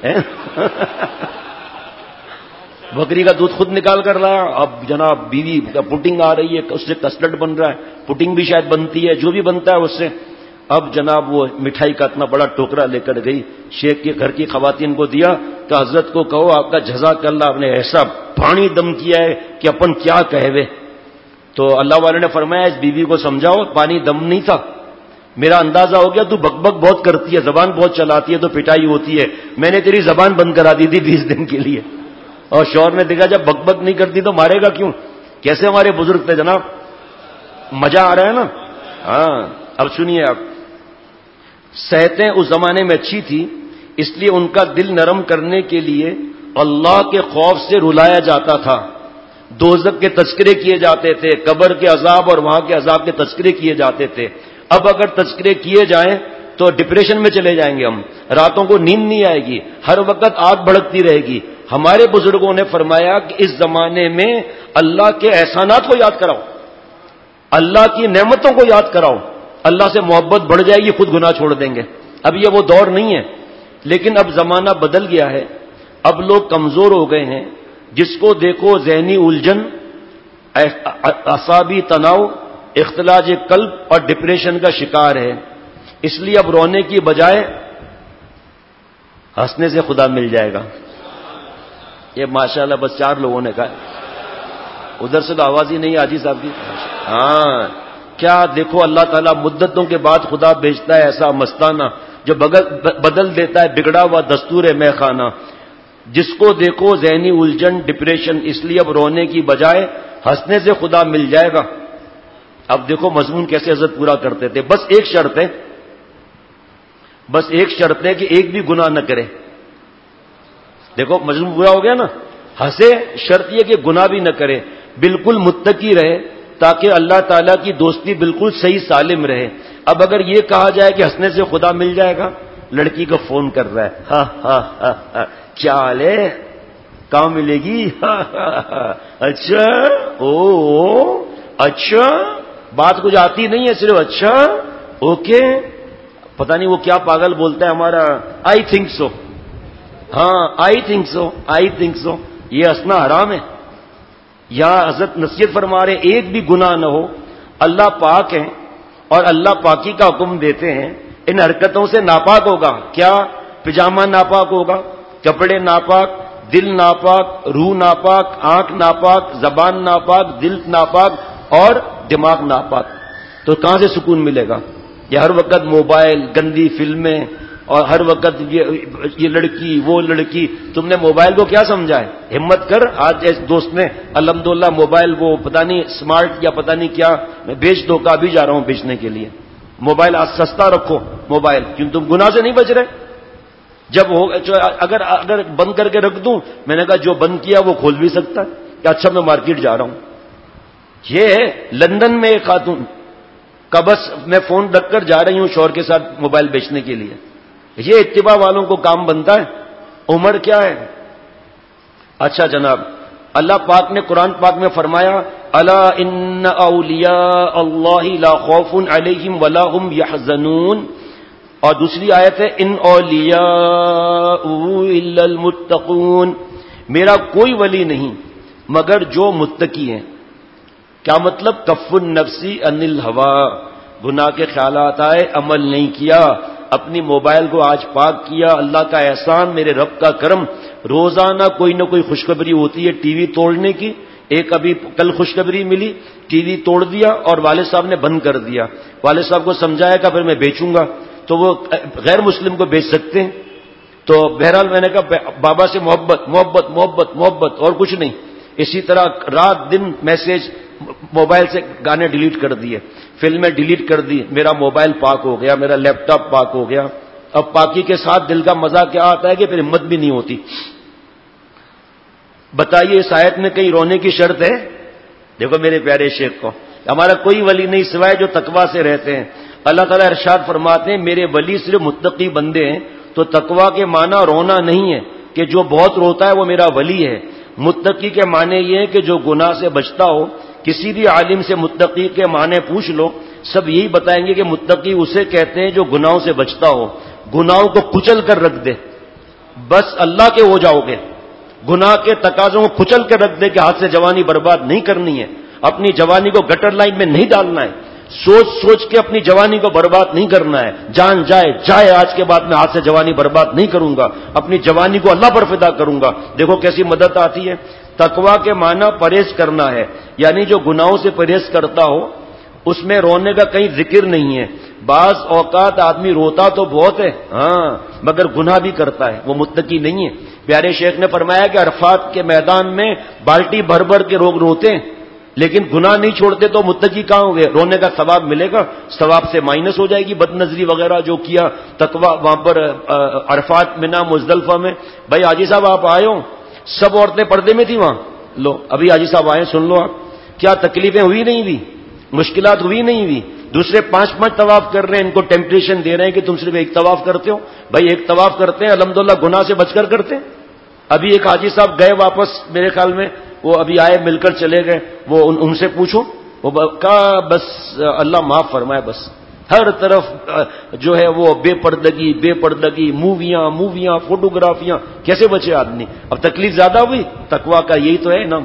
بکری کا دودھ خود نکال کر لایا۔ اب جناب بیوی کا پوٹنگ آ رہی ہے، اس سے کسٹرڈ بن رہا ہے، پوٹنگ بھی شاید بنتی ہے، جو بھی بنتا ہے اس سے۔ اب جناب وہ مٹھائی کا اتنا بڑا ٹوکرا لے کر گئی، شیخ کے گھر کی خواتین کو دیا کہ حضرت کو کہو آپ کا جزاک اللہ، آپ نے ایسا پانی دم کیا ہے کہ اپن کیا کہوے۔ تو اللہ والے نے فرمایا اس بیوی کو سمجھاؤ پانی دم نہیں تھا، میرا اندازہ ہو گیا تو بک بک بہت کرتی ہے، زبان بہت چلاتی ہے تو پٹائی ہوتی ہے، میں نے تیری زبان بند کرا دی تھی 20 دن کے لیے۔ اور شوہر نے دیکھا جب بک بک نہیں کرتی تو مارے گا کیوں؟ کیسے ہمارے بزرگ تھے جناب، مزہ آ رہا ہے نا۔ ہاں اب سنیے آپ، صحتیں اس زمانے میں اچھی تھی، اس لیے ان کا دل نرم کرنے کے لیے اللہ کے خوف سے رلایا جاتا تھا، دوزخ کے تذکرے کیے جاتے تھے، قبر کے عذاب اور وہاں کے عذاب کے تذکرے کیے جاتے تھے۔ اب اگر تذکرے کیے جائیں تو ڈپریشن میں چلے جائیں گے ہم، راتوں کو نیند نہیں آئے گی، ہر وقت آگ بھڑکتی رہے گی۔ ہمارے بزرگوں نے فرمایا کہ اس زمانے میں اللہ کے احسانات کو یاد کراؤ، اللہ کی نعمتوں کو یاد کراؤ، اللہ سے محبت بڑھ جائے گی، خود گناہ چھوڑ دیں گے۔ اب یہ وہ دور نہیں ہے، لیکن اب زمانہ بدل گیا ہے، اب لوگ کمزور ہو گئے ہیں، جس کو دیکھو ذہنی الجھن، اعصابی تناؤ، اختلاج قلب اور ڈپریشن کا شکار ہے۔ اس لیے اب رونے کی بجائے ہنسنے سے خدا مل جائے گا۔ یہ ماشاءاللہ بس 4 لوگوں نے کہا، ادھر سے تو آواز ہی نہیں حاجی صاحب کی۔ ہاں کیا دیکھو اللہ تعالیٰ مدتوں کے بعد خدا بھیجتا ہے ایسا مستانہ جو بدل دیتا ہے بگڑا ہوا دستور میں خانہ۔ جس کو دیکھو ذہنی الجھن ڈپریشن، اس لیے اب رونے کی بجائے ہنسنے سے خدا مل جائے گا۔ اب دیکھو مضمون کیسے حضرت پورا کرتے تھے، بس ایک شرط ہے کہ ایک بھی گناہ نہ کرے۔ دیکھو مضمون پورا ہو گیا نا، ہنسے، شرط یہ کہ گناہ بھی نہ کرے، بالکل متقی رہے تاکہ اللہ تعالیٰ کی دوستی بالکل صحیح سالم رہے۔ اب اگر یہ کہا جائے کہ ہنسنے سے خدا مل جائے گا، لڑکی کو فون کر رہا ہے، ہاں ہاں ہاں ہاں، کیا حال ہے, کہاں ملے گی؟ اچھا, او اچھا, بات کچھ آتی نہیں ہے, صرف اچھا اوکے. پتہ نہیں وہ کیا پاگل بولتا ہے ہمارا, آئی تھنک سو. ہاں I think so, I think so. یہ ہنسنا حرام ہے. یہاں حضرت نصیحت فرما رہے ایک بھی گناہ نہ ہو. اللہ پاک ہے اور اللہ پاکی کا حکم دیتے ہیں. ان حرکتوں سے ناپاک ہوگا. کیا؟ پجامہ ناپاک ہوگا, کپڑے ناپاک, دل ناپاک, روح ناپاک, آنکھ ناپاک, زبان ناپاک, دل ناپاک اور دماغ ناپاک. تو کہاں سے سکون ملے گا؟ یہ ہر وقت موبائل, گندی فلمیں, اور ہر وقت یہ لڑکی وہ لڑکی. تم نے موبائل کو کیا سمجھا ہے؟ ہمت کر. آج ایس دوست نے الحمدللہ موبائل وہ پتہ نہیں اسمارٹ یا پتہ نہیں کیا, میں بیچ دو کا بھی جا رہا ہوں بیچنے کے لیے. موبائل آج سستا رکھو موبائل, کیوں تم گناہ سے نہیں بچ رہے. جب ہو اگر بند کر کے رکھ دوں, میں نے کہا جو بند کیا وہ کھول بھی سکتا ہے. کہ اچھا میں مارکیٹ جا رہا ہوں. یہ ہے لندن میں ایک خاتون کا بس میں فون رکھ کر جا رہی ہوں شوہر کے ساتھ موبائل بیچنے کے لیے. یہ اتباع والوں کو کام بنتا ہے. عمر کیا ہے؟ اچھا جناب, اللہ پاک نے قرآن پاک میں فرمایا الا ان اولیاء اللہ لا خوف علیہم ولا هم یحزنون. اور دوسری آیت ہے ان اولیاء الا المتقون. میرا کوئی ولی نہیں مگر جو متقی ہیں. کیا مطلب؟ کف النفسی عن الہوا, گناہ کے خیالات آئے, عمل نہیں کیا, اپنی موبائل کو آج پاک کیا. اللہ کا احسان, میرے رب کا کرم. روزانہ کوئی نہ کوئی خوشخبری ہوتی ہے ٹی وی توڑنے کی. ایک ابھی کل خوشخبری ملی, ٹی وی توڑ دیا اور والد صاحب نے بند کر دیا. والد صاحب کو سمجھایا کہ پھر میں بیچوں گا, تو وہ غیر مسلم کو بیچ سکتے ہیں. تو بہرحال میں نے کہا بابا سے محبت محبت محبت محبت اور کچھ نہیں. اسی طرح رات دن میسج, موبائل سے گانے ڈیلیٹ کر دیے, فلمیں ڈیلیٹ کر دی. میرا موبائل پاک ہو گیا, میرا لیپ ٹاپ پاک ہو گیا. اب پاکی کے ساتھ دل کا مزہ کیا آتا ہے کہ پھر ہمت بھی نہیں ہوتی. بتائیے اس آیت میں کہیں رونے کی شرط ہے؟ دیکھو میرے پیارے شیخ کو, ہمارا کوئی ولی نہیں سوائے جو تقوی سے رہتے ہیں. اللہ تعالیٰ ارشاد فرماتے ہیں میرے ولی صرف متقی بندے ہیں. تو تقوی کے معنی رونا نہیں ہے کہ جو بہت روتا ہے وہ میرا ولی ہے. متقی کے معنی یہ ہے کہ جو گناہ سے بچتا ہو. کسی بھی عالم سے متقی کے معنی پوچھ لو, سب یہی بتائیں گے کہ متقی اسے کہتے ہیں جو گناہوں سے بچتا ہو, گناہوں کو کچل کر رکھ دے. بس اللہ کے ہو جاؤ گے. گناہ کے تقاضوں کو کچل کر رکھ دے کہ ہاتھ سے جوانی برباد نہیں کرنی ہے, اپنی جوانی کو گٹر لائن میں نہیں ڈالنا ہے, سوچ سوچ کے اپنی جوانی کو برباد نہیں کرنا ہے. جان جائے جائے, آج کے بعد میں ہاتھ سے جوانی برباد نہیں کروں گا, اپنی جوانی کو اللہ پر فدا کروں گا. دیکھو کیسی مدد آتی ہے. تقوی کے معنی پرہیز کرنا ہے, یعنی جو گناہوں سے پرہیز کرتا ہو اس میں رونے کا کہیں ذکر نہیں ہے. بعض اوقات آدمی روتا تو بہت ہے ہاں, مگر گناہ بھی کرتا ہے, وہ متقی نہیں ہے. پیارے شیخ نے فرمایا کہ عرفات کے میدان میں بالٹی بھر بھر کے لوگ روتے ہیں لیکن گناہ نہیں چھوڑتے, تو متقی کہاں ہو گئے؟ رونے کا ثواب ملے گا, ثواب سے مائنس ہو جائے گی بد نظری وغیرہ جو کیا. تقوی وہاں پر عرفات منا مزدلفہ میں. بھائی حاجی صاحب آپ آئے ہو, سب عورتیں پردے میں تھی وہاں. لو ابھی حاجی صاحب آئے, سن لو آپ, کیا تکلیفیں ہوئی نہیں ہوئی, مشکلات ہوئی نہیں ہوئی. دوسرے 5 طواف کر رہے ہیں, ان کو ٹیمپٹیشن دے رہے ہیں کہ تم صرف ایک طواف کرتے ہو. بھائی ایک طواف کرتے ہیں الحمدللہ, گناہ سے بچ کر کرتے ہیں. ابھی ایک حاجی صاحب گئے واپس, میرے خیال میں وہ ابھی آئے, مل کر چلے گئے. وہ ان سے پوچھو, وہ کہا بس اللہ معاف فرمائے, بس ہر طرف جو ہے وہ بے پردگی, موویاں فوٹوگرافیاں. کیسے بچے آدمی؟ اب تکلیف زیادہ ہوئی. تقوی کا یہی تو ہے نا.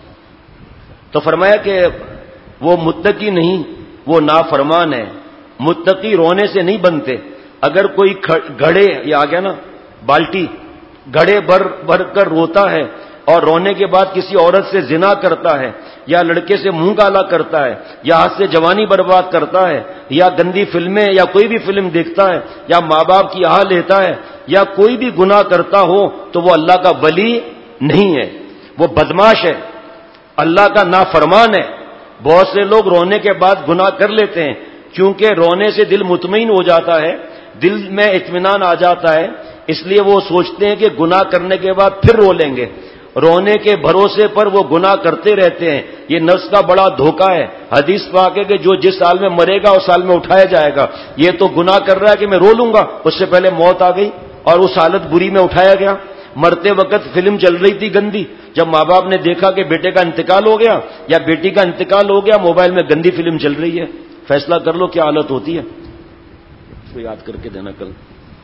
تو فرمایا کہ وہ متقی نہیں, وہ نافرمان ہے. متقی رونے سے نہیں بنتے. اگر کوئی گھڑے, یہ آ گیا نا بالٹی, گھڑے بھر کر روتا ہے اور رونے کے بعد کسی عورت سے زنا کرتا ہے, یا لڑکے سے منہ کالا کرتا ہے, یا ہاتھ سے جوانی برباد کرتا ہے, یا گندی فلمیں یا کوئی بھی فلم دیکھتا ہے, یا ماں باپ کی آہ لیتا ہے, یا کوئی بھی گناہ کرتا ہو, تو وہ اللہ کا ولی نہیں ہے, وہ بدماش ہے, اللہ کا نافرمان ہے. بہت سے لوگ رونے کے بعد گناہ کر لیتے ہیں کیونکہ رونے سے دل مطمئن ہو جاتا ہے, دل میں اطمینان آ جاتا ہے, اس لیے وہ سوچتے ہیں کہ گناہ کرنے کے بعد پھر رو لیں گے. رونے کے بھروسے پر وہ گناہ کرتے رہتے ہیں. یہ نفس کا بڑا دھوکہ ہے. حدیث پاک ہے کہ جو جس سال میں مرے گا اس سال میں اٹھایا جائے گا. یہ تو گناہ کر رہا ہے کہ میں رو لوں گا, اس سے پہلے موت آ گئی اور اس حالت بری میں اٹھایا گیا. مرتے وقت فلم چل رہی تھی گندی، جب ماں باپ نے دیکھا کہ بیٹے کا انتقال ہو گیا یا بیٹی کا انتقال ہو گیا، موبائل میں گندی فلم چل رہی ہے، فیصلہ کر لو کیا حالت ہوتی ہے. اس کو یاد کر کے دینا کل.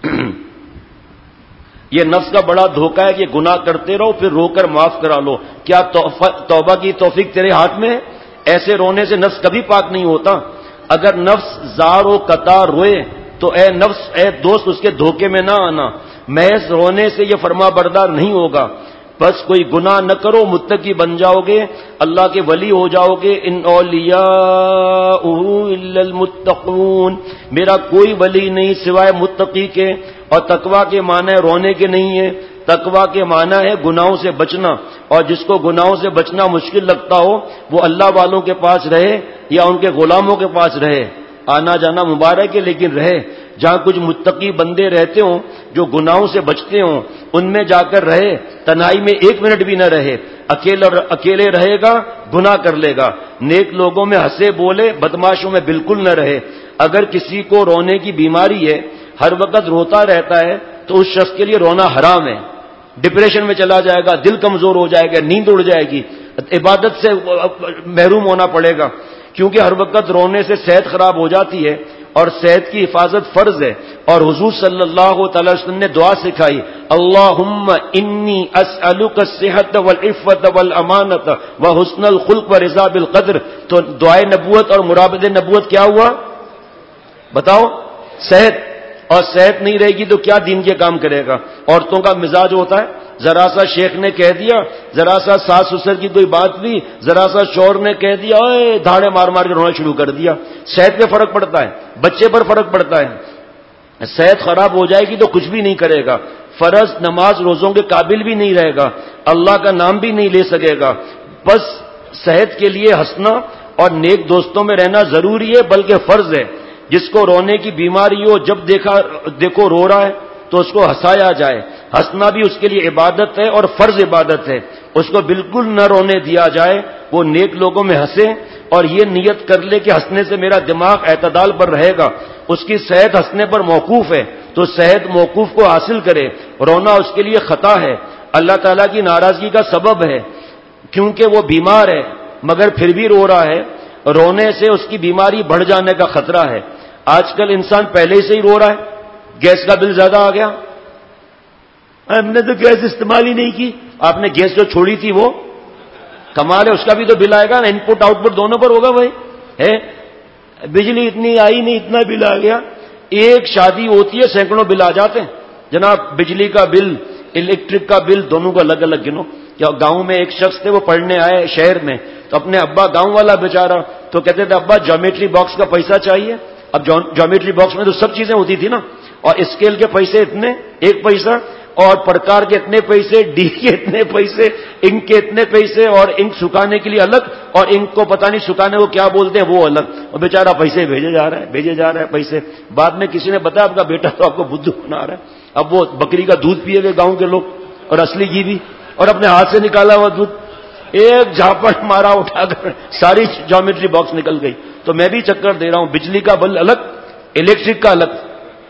یہ نفس کا بڑا دھوکہ ہے کہ گناہ کرتے رہو پھر رو کر معاف کرا لو. کیا توبہ کی توفیق تیرے ہاتھ میں ہے؟ ایسے رونے سے نفس کبھی پاک نہیں ہوتا. اگر نفس زار و قطع روئے تو اے نفس، اے دوست، اس کے دھوکے میں نہ آنا. محض رونے سے یہ فرما بردار نہیں ہوگا. بس کوئی گناہ نہ کرو، متقی بن جاؤ گے، اللہ کے ولی ہو جاؤ گے. ان اولیاء الا المتقون، میرا کوئی ولی نہیں سوائے متقی کے. اور تقویٰ کے معنی رونے کے نہیں ہے، تقویٰ کے معنی ہے گناہوں سے بچنا. اور جس کو گناہوں سے بچنا مشکل لگتا ہو وہ اللہ والوں کے پاس رہے یا ان کے غلاموں کے پاس رہے، آنا جانا مبارک ہے لیکن رہے. جہاں کچھ متقی بندے رہتے ہوں جو گناہوں سے بچتے ہوں ان میں جا کر رہے، تنہائی میں ایک منٹ بھی نہ رہے. اکیلے رہے گا گناہ کر لے گا. نیک لوگوں میں ہنسے بولے، بدماشوں میں بالکل نہ رہے. اگر کسی کو رونے کی بیماری ہے، ہر وقت روتا رہتا ہے، تو اس شخص کے لیے رونا حرام ہے. ڈپریشن میں چلا جائے گا، دل کمزور ہو جائے گا، نیند اڑ جائے گی، عبادت سے محروم ہونا پڑے گا. کیونکہ ہر وقت رونے سے صحت خراب ہو جاتی ہے اور صحت کی حفاظت فرض ہے. اور حضور صلی اللہ تعالی وسلم نے دعا سکھائی، اللہم انی اسألک الصحت والعفت والامانت وحسن الخلق ورضا بالقدر. تو دعائے نبوت اور مرابط نبوت کیا ہوا بتاؤ؟ صحت. اور صحت نہیں رہے گی تو کیا دین کے کام کرے گا؟ عورتوں کا مزاج ہوتا ہے، ذرا سا شیخ نے کہہ دیا، ذرا سا ساس سسر کی کوئی بات بھی، ذرا سا شوہر نے کہہ دیا، اوے دھاڑے مار مار کے رونا شروع کر دیا. صحت پہ فرق پڑتا ہے، بچے پر فرق پڑتا ہے. صحت خراب ہو جائے گی تو کچھ بھی نہیں کرے گا، فرض نماز روزوں کے قابل بھی نہیں رہے گا، اللہ کا نام بھی نہیں لے سکے گا. بس صحت کے لیے ہنسنا اور نیک دوستوں میں رہنا ضروری ہے بلکہ فرض ہے. جس کو رونے کی بیماری ہو، جب دیکھو رو رہا ہے تو اس کو ہنسایا جائے. ہنسنا بھی اس کے لیے عبادت ہے اور فرض عبادت ہے. اس کو بالکل نہ رونے دیا جائے، وہ نیک لوگوں میں ہنسے اور یہ نیت کر لے کہ ہنسنے سے میرا دماغ اعتدال پر رہے گا. اس کی صحت ہنسنے پر موقوف ہے تو صحت موقوف کو حاصل کرے. رونا اس کے لیے خطا ہے، اللہ تعالیٰ کی ناراضگی کا سبب ہے. کیونکہ وہ بیمار ہے مگر پھر بھی رو رہا ہے، رونے سے اس کی بیماری بڑھ جانے کا خطرہ ہے. آج کل انسان پہلے سے ہی رو رہا ہے، گیس کا بل زیادہ آ گیا، ہم نے تو گیس استعمال ہی نہیں کی. آپ نے گیس جو چھوڑی تھی وہ کمال ہے، اس کا بھی تو بل آئے گا نا، ان پٹ آؤٹ پٹ دونوں پر ہوگا بھائی. ہے بجلی اتنی آئی نہیں، اتنا بل آ گیا. ایک شادی ہوتی ہے سینکڑوں بل آ جاتے ہیں جناب. بجلی کا بل، الیکٹرک کا بل، دونوں کو الگ الگ گنو. کیا گاؤں میں ایک شخص تھے، وہ پڑھنے آئے شہر میں، تو اپنے ابا گاؤں والا بیچارہ تو کہتے تھے ابا جیومیٹری باکس کا پیسہ چاہیے. اب جیومیٹری باکس میں تو سب چیزیں ہوتی تھی نا، اور اسکیل کے پیسے اتنے، ایک پیسہ، اور پرکار کے اتنے پیسے، ڈی کے اتنے پیسے، انک کے اتنے پیسے، اور انک سکھانے کے لیے الگ، اور انک کو پتہ نہیں سکھانے کو کیا بولتے ہیں وہ الگ. اور بیچارہ پیسے بھیجے جا رہا ہے پیسے. بعد میں کسی نے بتایا آپ کا بیٹا تو آپ کو بدھو بنا رہا ہے. اب وہ بکری کا دودھ پیے گئے گاؤں کے لوگ، اور اصلی گھی بھی، اور اپنے ہاتھ سے نکالا ہوا دودھ. ایک جھاپٹ مارا اٹھا کر ساری جیومیٹری باکس نکل گئی. تو میں بھی چکر دے رہا ہوں، بجلی کا بل الگ، الیکٹرک کا الگ،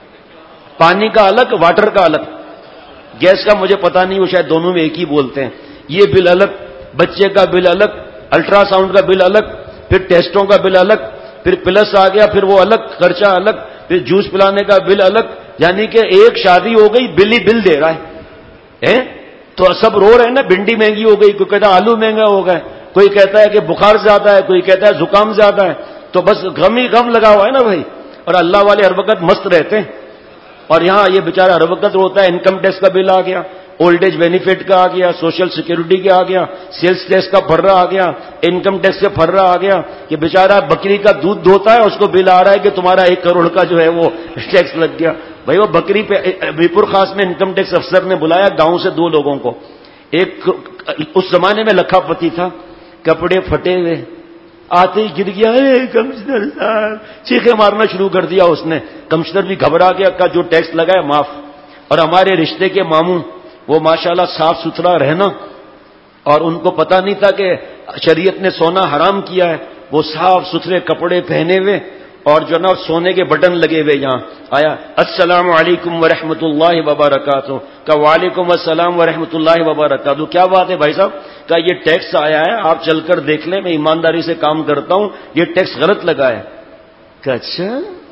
پانی کا الگ، واٹر کا الگ. گیس کا مجھے پتا نہیں، وہ شاید دونوں میں ایک ہی بولتے ہیں. یہ بل الگ، بچے کا بل الگ، الٹرا ساؤنڈ کا بل الگ، پھر ٹیسٹوں کا بل الگ، پھر پلس آ گیا، پھر وہ الگ خرچہ الگ، پھر جوس پلانے کا بل الگ. یعنی کہ ایک شادی ہو گئی، بل ہی بل دے رہا ہے. تو سب رو رہے ہیں نا، بھنڈی مہنگی ہو گئی، کوئی کہتا ہے آلو مہنگا ہو گیا، کوئی کہتا ہے کہ بخار زیادہ ہے، کوئی کہتا ہے زکام زیادہ ہے. تو بس غم ہی غم لگا ہوا ہے نا بھائی. اور اللہ والے ہر وقت مست رہتے ہیں، اور یہاں یہ بیچارہ ہر وقت روتا ہے. انکم ٹیکس کا بل آ گیا، اولڈ ایج بینیفٹ کا آ گیا، سوشل سیکورٹی کا آ گیا، سیلز ٹیکس کا پھرا آ گیا، انکم ٹیکس سے پھرا آ گیا. کہ بیچارہ بکری کا دودھ دھوتا ہے، اس کو بل آ رہا ہے کہ تمہارا 1 کروڑ کا جو ہے وہ ٹیکس لگ گیا. بھائی وہ بکری پہ میرپور خاص میں انکم ٹیکس افسر نے بلایا گاؤں سے 2 لوگوں کو. ایک اس زمانے میں لکھا پتی تھا، کپڑے پھٹے ہوئے، آتے ہی گر گیا، کمشنر صاحب، چیخے مارنا شروع کر دیا اس نے. کمشنر بھی گھبرا گیا، کا جو ٹیکس لگا ہے معاف. اور ہمارے رشتے کے ماموں، وہ ماشاءاللہ صاف ستھرا رہنا، اور ان کو پتا نہیں تھا کہ شریعت نے سونا حرام کیا ہے. وہ صاف ستھرے کپڑے پہنے ہوئے اور جو نا سونے کے بٹن لگے ہوئے یہاں آیا السلام علیکم ورحمۃ اللہ وبرکاتہ کا وعلیکم السلام ورحمۃ اللہ وبرکاتہ. کیا بات ہے بھائی صاحب؟ کا یہ ٹیکس آیا ہے, آپ چل کر دیکھ لیں, میں ایمانداری سے کام کرتا ہوں, یہ ٹیکس غلط لگا ہے. کہ اچھا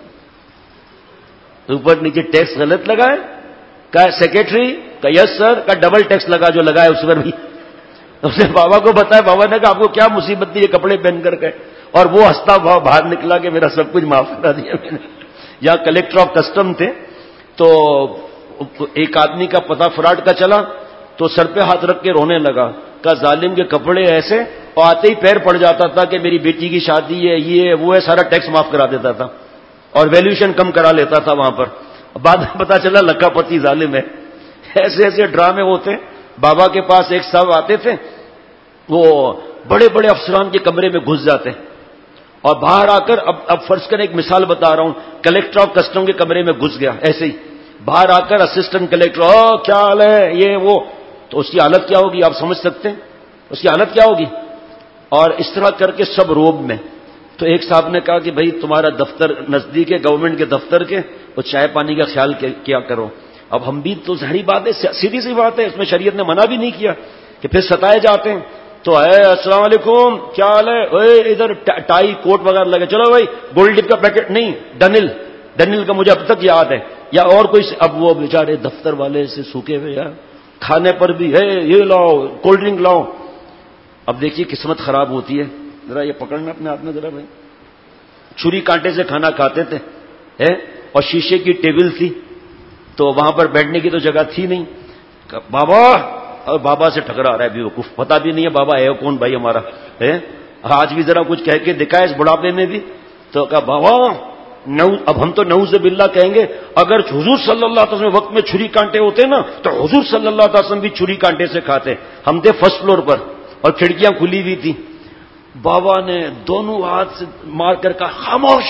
اوپر نیچے ٹیکس غلط لگا ہے؟ کا سیکرٹری کا یس سر کا ڈبل ٹیکس لگا جو لگا ہے اس پر بھی. اس نے بابا کو بتایا, بابا نے کہا آپ کو کیا مصیبت تھی یہ کپڑے پہن کر گئے, اور وہ ہنستا ہوا باہر نکلا کہ میرا سب کچھ معاف کرا دیا میں نے. یہاں کلیکٹر آف کسٹم تھے, تو ایک آدمی کا پتہ فراڈ کا چلا, تو سر پہ ہاتھ رکھ کے رونے لگا. کا ظالم کے کپڑے ایسے, اور آتے ہی پیر پڑ جاتا تھا کہ میری بیٹی کی شادی ہے, یہ وہ ہے, سارا ٹیکس معاف کرا دیتا تھا اور ویلیوشن کم کرا لیتا تھا وہاں پر. بعد میں پتا چلا لکھا پتی ظالم ہے. ایسے ایسے ڈرامے ہوتے. بابا کے پاس ایک صاحب آتے تھے, وہ بڑے بڑے افسران کے کمرے میں گھس جاتے اور باہر آ کر اب فرض کریں, ایک مثال بتا رہا ہوں, کلیکٹر آف کسٹم کے کمرے میں گھس گیا ایسے ہی, باہر آ کر اسسٹنٹ کلیکٹر کیا حال ہے یہ وہ, تو اس کی حالت کیا ہوگی آپ سمجھ سکتے ہیں, اس کی حالت کیا ہوگی. اور اس طرح کر کے سب روب میں. تو ایک صاحب نے کہا کہ بھائی تمہارا دفتر نزدیک ہے گورنمنٹ کے دفتر کے, وہ چائے پانی کا خیال کیا کرو. اب ہم بھی تو ظاہری بات ہے, سیدھی سی بات ہے, اس میں شریعت نے منع بھی نہیں کیا کہ پھر ستائے جاتے ہیں. تو السلام علیکم کیا حال ہے, ادھر ٹائی کوٹ وغیرہ لگے, چلو بھائی گولڈ ڈپ کا پیکٹ نہیں, ڈنل کا مجھے اب تک یاد ہے, یا اور کوئی. اب وہ بیچارے دفتر والے سے سوکھے ہوئے یار, کھانے پر بھی یہ لاؤ کولڈ ڈرنک لاؤ. اب دیکھیے قسمت خراب ہوتی ہے. ذرا یہ پکڑنا اپنے ہاتھ میں ذرا بھائی. چھری کانٹے سے کھانا کھاتے تھے, اور شیشے کی ٹیبل تھی, تو وہاں پر بیٹھنے کی تو جگہ تھی نہیں. بابا, اور بابا سے ٹکرا رہا ہے بیوقوف, پتا بھی نہیں ہے بابا ہے کون بھائی ہمارا ہے. آج بھی ذرا کچھ کہہ کے دکھائے اس بڑھاپے میں بھی. تو کہا بابا اب ہم تو نعوذ باللہ کہیں گے, اگر حضور صلی اللہ علیہ وسلم وقت میں چھری کانٹے ہوتے نا تو حضور صلی اللہ علیہ وسلم بھی چھری کانٹے سے کھاتے. ہم تھے فرسٹ فلور پر اور کھڑکیاں کھلی ہوئی تھی. بابا نے دونوں ہاتھ سے مار کر کہا خاموش.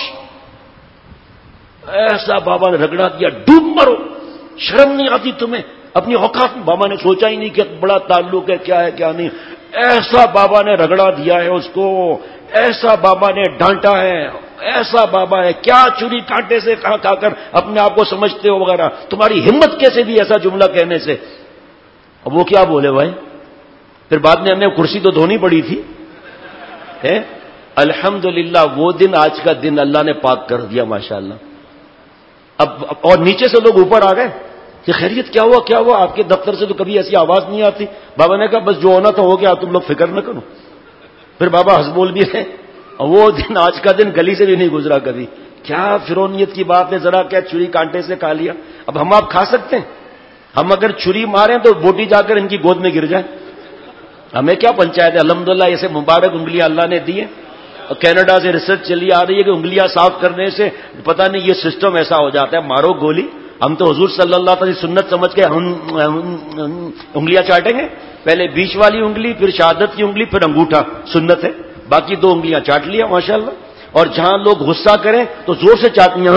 ایسا بابا نے رگڑا دیا, ڈوب مرو, شرم نہیں آتی تمہیں اپنی اوقات. بابا نے سوچا ہی نہیں کہ بڑا تعلق ہے کیا ہے کیا نہیں. ایسا بابا نے رگڑا دیا ہے اس کو, ایسا بابا نے ڈانٹا ہے, ایسا بابا ہے. کیا چوری کانٹے سے کھا کھا کر اپنے آپ کو سمجھتے ہو وغیرہ, تمہاری ہمت کیسے بھی ایسا جملہ کہنے سے. اب وہ کیا بولے بھائی, پھر بعد میں ہمیں کرسی تو دھونی پڑی تھی. الحمدللہ وہ دن آج کا دن اللہ نے پاک کر دیا ماشاءاللہ. اب اور نیچے سے لوگ اوپر آ گئے کہ خیریت کیا ہوا کیا ہوا, آپ کے دفتر سے تو کبھی ایسی آواز نہیں آتی. بابا نے کہا بس جو ہونا تھا ہو گیا, تم لوگ فکر نہ کرو. پھر بابا ہنس بھی ہے, وہ دن آج کا دن گلی سے بھی نہیں گزرا کبھی. کیا فرونیت کی بات ہے, ذرا کیا چھری کانٹے سے کھا لیا. اب ہم آپ کھا سکتے ہیں, ہم اگر چھری ماریں تو بوٹی جا کر ان کی گود میں گر جائے, ہمیں کیا پنچایت ہے. الحمدللہ ایسے مبارک انگلیاں اللہ نے دی ہیں. کینیڈا سے ریسرچ چلی آ رہی ہے کہ انگلیاں صاف کرنے سے پتہ نہیں یہ سسٹم ایسا ہو جاتا ہے, مارو گولی. ہم تو حضور صلی اللہ علیہ وسلم سنت سمجھ کے انگلیاں چاٹیں گے, پہلے بیچ والی انگلی, پھر شہادت کی انگلی, پھر انگوٹھا سنت ہے, باقی دو انگلیاں چاٹ لیا ماشاءاللہ. اور جہاں لوگ غصہ کریں تو زور سے چاٹنی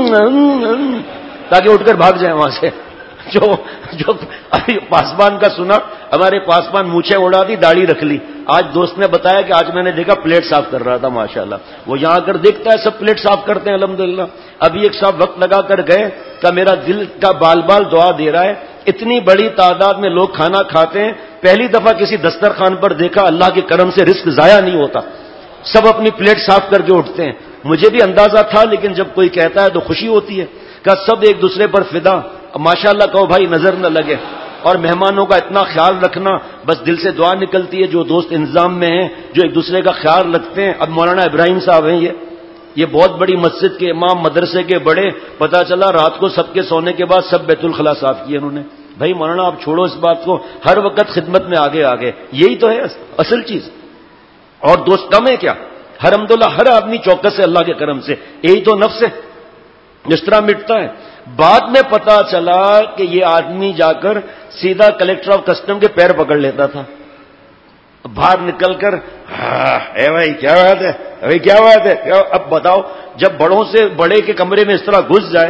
تاکہ اٹھ کر بھاگ جائیں وہاں سے. جو پاسبان کا سنا, ہمارے پاسبان مونچھیں اڑا دی, داڑھی رکھ لی. آج دوست نے بتایا کہ آج میں نے دیکھا پلیٹ صاف کر رہا تھا ماشاءاللہ. وہ یہاں کر دیکھتا ہے سب پلیٹ صاف کرتے ہیں الحمدللہ. ابھی ایک صاحب وقت لگا کر گئے کہ میرا دل کا بال بال دعا دے رہا ہے. اتنی بڑی تعداد میں لوگ کھانا کھاتے ہیں, پہلی دفعہ کسی دسترخوان پر دیکھا اللہ کے کرم سے رزق ضائع نہیں ہوتا, سب اپنی پلیٹ صاف کر کے اٹھتے ہیں. مجھے بھی اندازہ تھا, لیکن جب کوئی کہتا ہے تو خوشی ہوتی ہے کہ سب ایک دوسرے پر فدا. ماشاءاللہ کہو بھائی, نظر نہ لگے. اور مہمانوں کا اتنا خیال رکھنا, بس دل سے دعا نکلتی ہے. جو دوست انتظام میں ہیں, جو ایک دوسرے کا خیال رکھتے ہیں. اب مولانا ابراہیم صاحب ہیں, یہ بہت بڑی مسجد کے امام, مدرسے کے بڑے. پتا چلا رات کو سب کے سونے کے بعد سب بیت الخلا صاف کیے انہوں نے. بھائی مولانا آپ چھوڑو اس بات کو, ہر وقت خدمت میں آگے آگے, یہی تو ہے اصل چیز. اور دوست کم ہے کیا, الحمدللہ ہر آدمی چوکس ہے اللہ کے کرم سے. یہی تو نفس ہے, جس طرح مٹتا ہے. بعد میں پتا چلا کہ یہ آدمی جا کر سیدھا کلیکٹر آف کسٹم کے پیر پکڑ لیتا تھا. باہر نکل کر اے بھائی کیا بات ہے, بھائی کیا بات ہے. اب بتاؤ, جب بڑوں سے بڑے کے کمرے میں اس طرح گھس جائے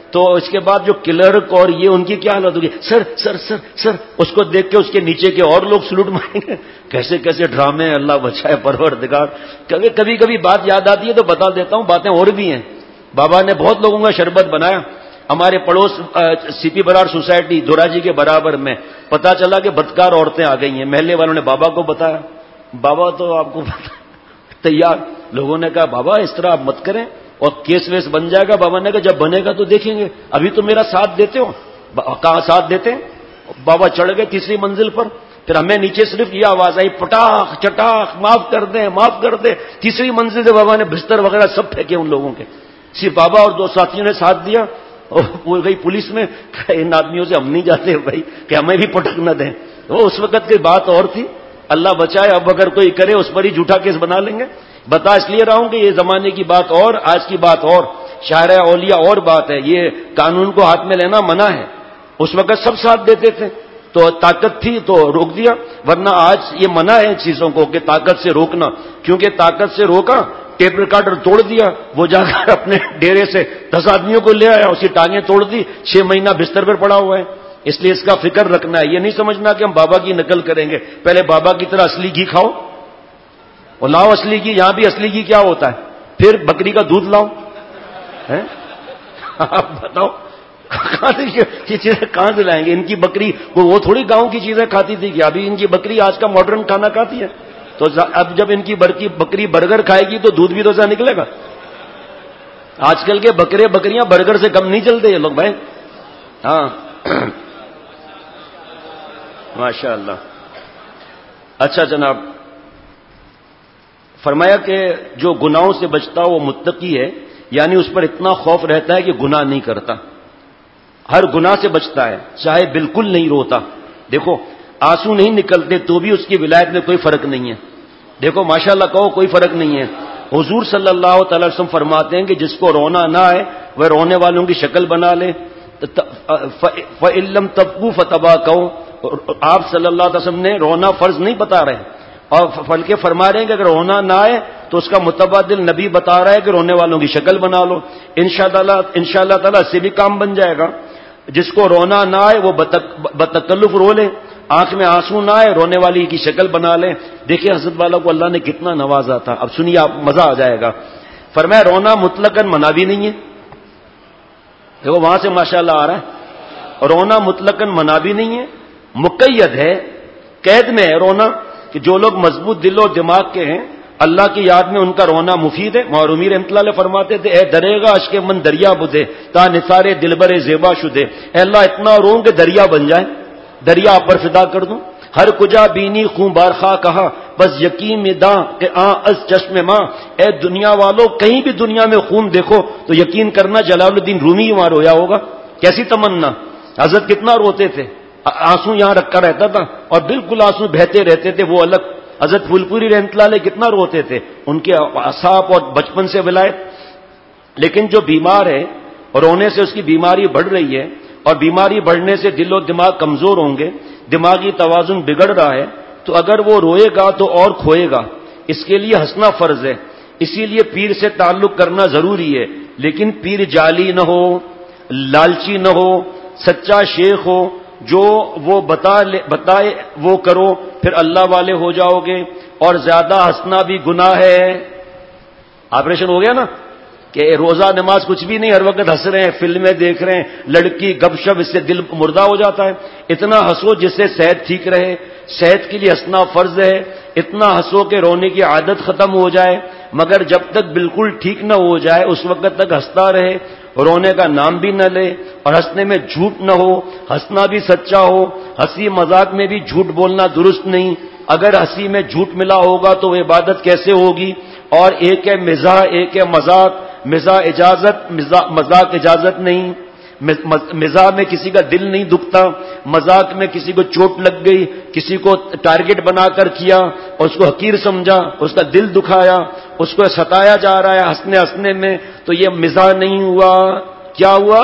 تو اس کے بعد جو کلرک اور یہ ان کی کیا حالت ہوگی، سر سر سر سر، اس کو دیکھ کے اس کے نیچے کے اور لوگ سلوٹ ماریں گے. کیسے کیسے ڈرامے، اللہ بچائے پروردگار. کبھی کبھی بات یاد آتی ہے تو بتا دیتا ہوں، باتیں اور بھی ہیں. بابا نے بہت لوگوں کا شربت بنایا. ہمارے پڑوس سی پی برار سوسائٹی دوراجی کے برابر میں پتا چلا کہ بدکار عورتیں آ گئی ہیں. محلے والوں نے بابا کو بتایا. بابا تو آپ کو تیار. لوگوں نے کہا بابا اس طرح آپ مت کریں اور کیس ویس بن جائے گا. بابا نے کہا جب بنے گا تو دیکھیں گے، ابھی تو میرا ساتھ دیتے ہو. کہاں ساتھ دیتے ہیں. بابا چڑھ گئے تیسری منزل پر. پھر ہمیں نیچے صرف یہ آواز آئی، پٹاخ چٹاخ، معاف کر دیں معاف کر دیں. تیسری منزل سے بابا نے بستر وغیرہ سب پھینکے ان لوگوں کے. صرف بابا اور 2 ساتھیوں نے ساتھ دیا. وہ گئی پولیس میں، ان آدمیوں سے ہم نہیں جاتے بھائی کہ ہمیں بھی پٹک نہ دیں. وہ اس وقت کی بات اور تھی. اللہ بچائے اب اگر کوئی کرے اس پر ہی جھوٹا کیس بنا لیں گے. بتا اس لیے رہا ہوں کہ یہ زمانے کی بات اور آج کی بات اور، شاعر اولیاء اور بات ہے. یہ قانون کو ہاتھ میں لینا منع ہے. اس وقت سب ساتھ دیتے تھے تو طاقت تھی تو روک دیا، ورنہ آج یہ منع ہے چیزوں کو کہ طاقت سے روکنا. کیونکہ طاقت سے روکا، ٹیپ ریکارڈر توڑ دیا، وہ جا کر اپنے ڈیرے سے 10 آدمیوں کو لے آیا، اسی ٹانگیں توڑ دی، 6 مہینہ بستر پر پڑا ہوا ہے. اس لیے اس کا فکر رکھنا ہے. یہ نہیں سمجھنا کہ ہم بابا کی نقل کریں گے. پہلے بابا کی طرح اصلی گھی کھاؤ اور لاؤ اصلی گھی. یہاں بھی اصلی گھی کیا ہوتا ہے؟ پھر بکری کا دودھ لاؤ. آپ بتاؤ یہ چیزیں کہاں سے لائیں گے؟ ان کی بکری وہ تھوڑی گاؤں کی چیزیں کھاتی تھی کہ ابھی ان کی بکری آج کا ماڈرن کھانا کھاتی ہے. تو اب جب ان کی بکری برگر کھائے گی تو دودھ بھی تو ایسا نکلے گا. آج کل کے بکریاں برگر سے کم نہیں چلتے یہ لوگ بھائی. ہاں ماشاء اللہ. اچھا جناب، فرمایا کہ جو گناہوں سے بچتا وہ متقی ہے، یعنی اس پر اتنا خوف رہتا ہے کہ گناہ نہیں کرتا، ہر گناہ سے بچتا ہے، چاہے بالکل نہیں روتا. دیکھو آنسو نہیں نکلتے تو بھی اس کی ولایت میں کوئی فرق نہیں ہے. دیکھو ماشاءاللہ کہو کوئی فرق نہیں ہے. حضور صلی اللہ تعالی وسلم فرماتے ہیں کہ جس کو رونا نہ آئے وہ رونے والوں کی شکل بنا لے. فَإِلَّمْ تَبْكُوا فَتَبَاكَوْا. آپ صلی اللہ علیہ وسلم نے رونا فرض نہیں بتا رہے اور بلکہ فرما رہے ہیں کہ اگر رونا نہ آئے تو اس کا متبادل نبی بتا رہا ہے کہ رونے والوں کی شکل بنا لو. انشاءاللہ تعالی اس سے بھی کام بن جائے گا. جس کو رونا نہ آئے وہ بتکلف رو لے، آنکھ میں آنسو نہ آئے رونے والی کی شکل بنا لے. دیکھیں حضرت والا کو اللہ نے کتنا نوازا تھا. اب سنیے آپ مزہ آ جائے گا. فرمایا رونا مطلقاً منع بھی نہیں ہے. دیکھو وہاں سے ماشاءاللہ آ رہا ہے. رونا مطلقاً منع بھی نہیں ہے، مقید ہے، قید میں ہے رونا. کہ جو لوگ مضبوط دل و دماغ کے ہیں اللہ کی یاد میں ان کا رونا مفید ہے. معرومی رحمۃ اللہ علیہ فرماتے تھے اے دریگا اشک من دریا بدے تا نثارے دلبر زیبا شدے. اے اللہ اتنا روں کہ دریا بن جائے، دریا پر فدا کر دوں. ہر کجا بینی خون بارخواہ کہا بس یقین میں داں کہ از چشم ماں. اے دنیا والو کہیں بھی دنیا میں خون دیکھو تو یقین کرنا جلال الدین رومی وہاں رویا ہوگا. کیسی تمنا. حضرت کتنا روتے تھے، آنسو یہاں رکھا رہتا تھا اور بالکل آنسو بہتے رہتے تھے وہ الگ. حضرت پھول پوری رحمۃ اللہ علیہ کتنا روتے تھے، ان کے اعصاب اور بچپن سے ولایت. لیکن جو بیمار ہے رونے سے اس کی بیماری بڑھ رہی ہے اور بیماری بڑھنے سے دل و دماغ کمزور ہوں گے، دماغی توازن بگڑ رہا ہے، تو اگر وہ روئے گا تو اور کھوئے گا. اس کے لیے ہنسنا فرض ہے. اسی لیے پیر سے تعلق کرنا ضروری ہے، لیکن پیر جعلی نہ ہو، لالچی نہ ہو، سچا شیخ ہو، جو وہ بتائے وہ کرو، پھر اللہ والے ہو جاؤ گے. اور زیادہ ہنسنا بھی گناہ ہے. آپریشن ہو گیا نا کہ روزہ نماز کچھ بھی نہیں، ہر وقت ہنس رہے ہیں، فلمیں دیکھ رہے ہیں، لڑکی گپ شپ، اس سے دل مردہ ہو جاتا ہے. اتنا ہنسو جس سے صحت ٹھیک رہے. صحت کے لیے ہنسنا فرض ہے. اتنا ہنسو کہ رونے کی عادت ختم ہو جائے، مگر جب تک بالکل ٹھیک نہ ہو جائے اس وقت تک ہنستا رہے، رونے کا نام بھی نہ لے اور ہنسنے میں جھوٹ نہ ہو، ہنسنا بھی سچا ہو. ہنسی مذاق میں بھی جھوٹ بولنا درست نہیں. اگر ہنسی میں جھوٹ ملا ہوگا تو وہ عبادت کیسے ہوگی؟ اور ایک ہے مزاح، ایک ہے مذاق. مزاح اجازت، مذاق اجازت نہیں. مزاح میں کسی کا دل نہیں دکھتا، مذاق میں کسی کو چوٹ لگ گئی، کسی کو ٹارگٹ بنا کر کیا اور اس کو حقیر سمجھا، اس کا دل دکھایا، اس کو ستایا جا رہا ہے ہنسنے میں، تو یہ مزاح نہیں ہوا. کیا ہوا؟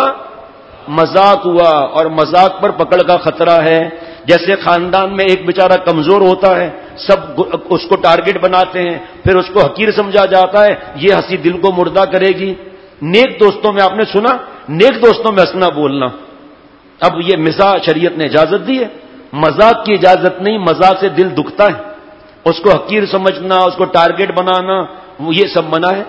مذاق ہوا. اور مذاق پر پکڑ کا خطرہ ہے. جیسے خاندان میں ایک بیچارہ کمزور ہوتا ہے، سب اس کو ٹارگٹ بناتے ہیں، پھر اس کو حقیر سمجھا جاتا ہے، یہ ہنسی دل کو مردہ کرے گی. نیک دوستوں میں آپ نے سنا نیک دوستوں میں ہنسنا بولنا. اب یہ مزاح شریعت نے اجازت دی ہے، مذاق کی اجازت نہیں. مذاق سے دل دکھتا ہے، اس کو حقیر سمجھنا، اس کو ٹارگٹ بنانا، یہ سب منع ہے.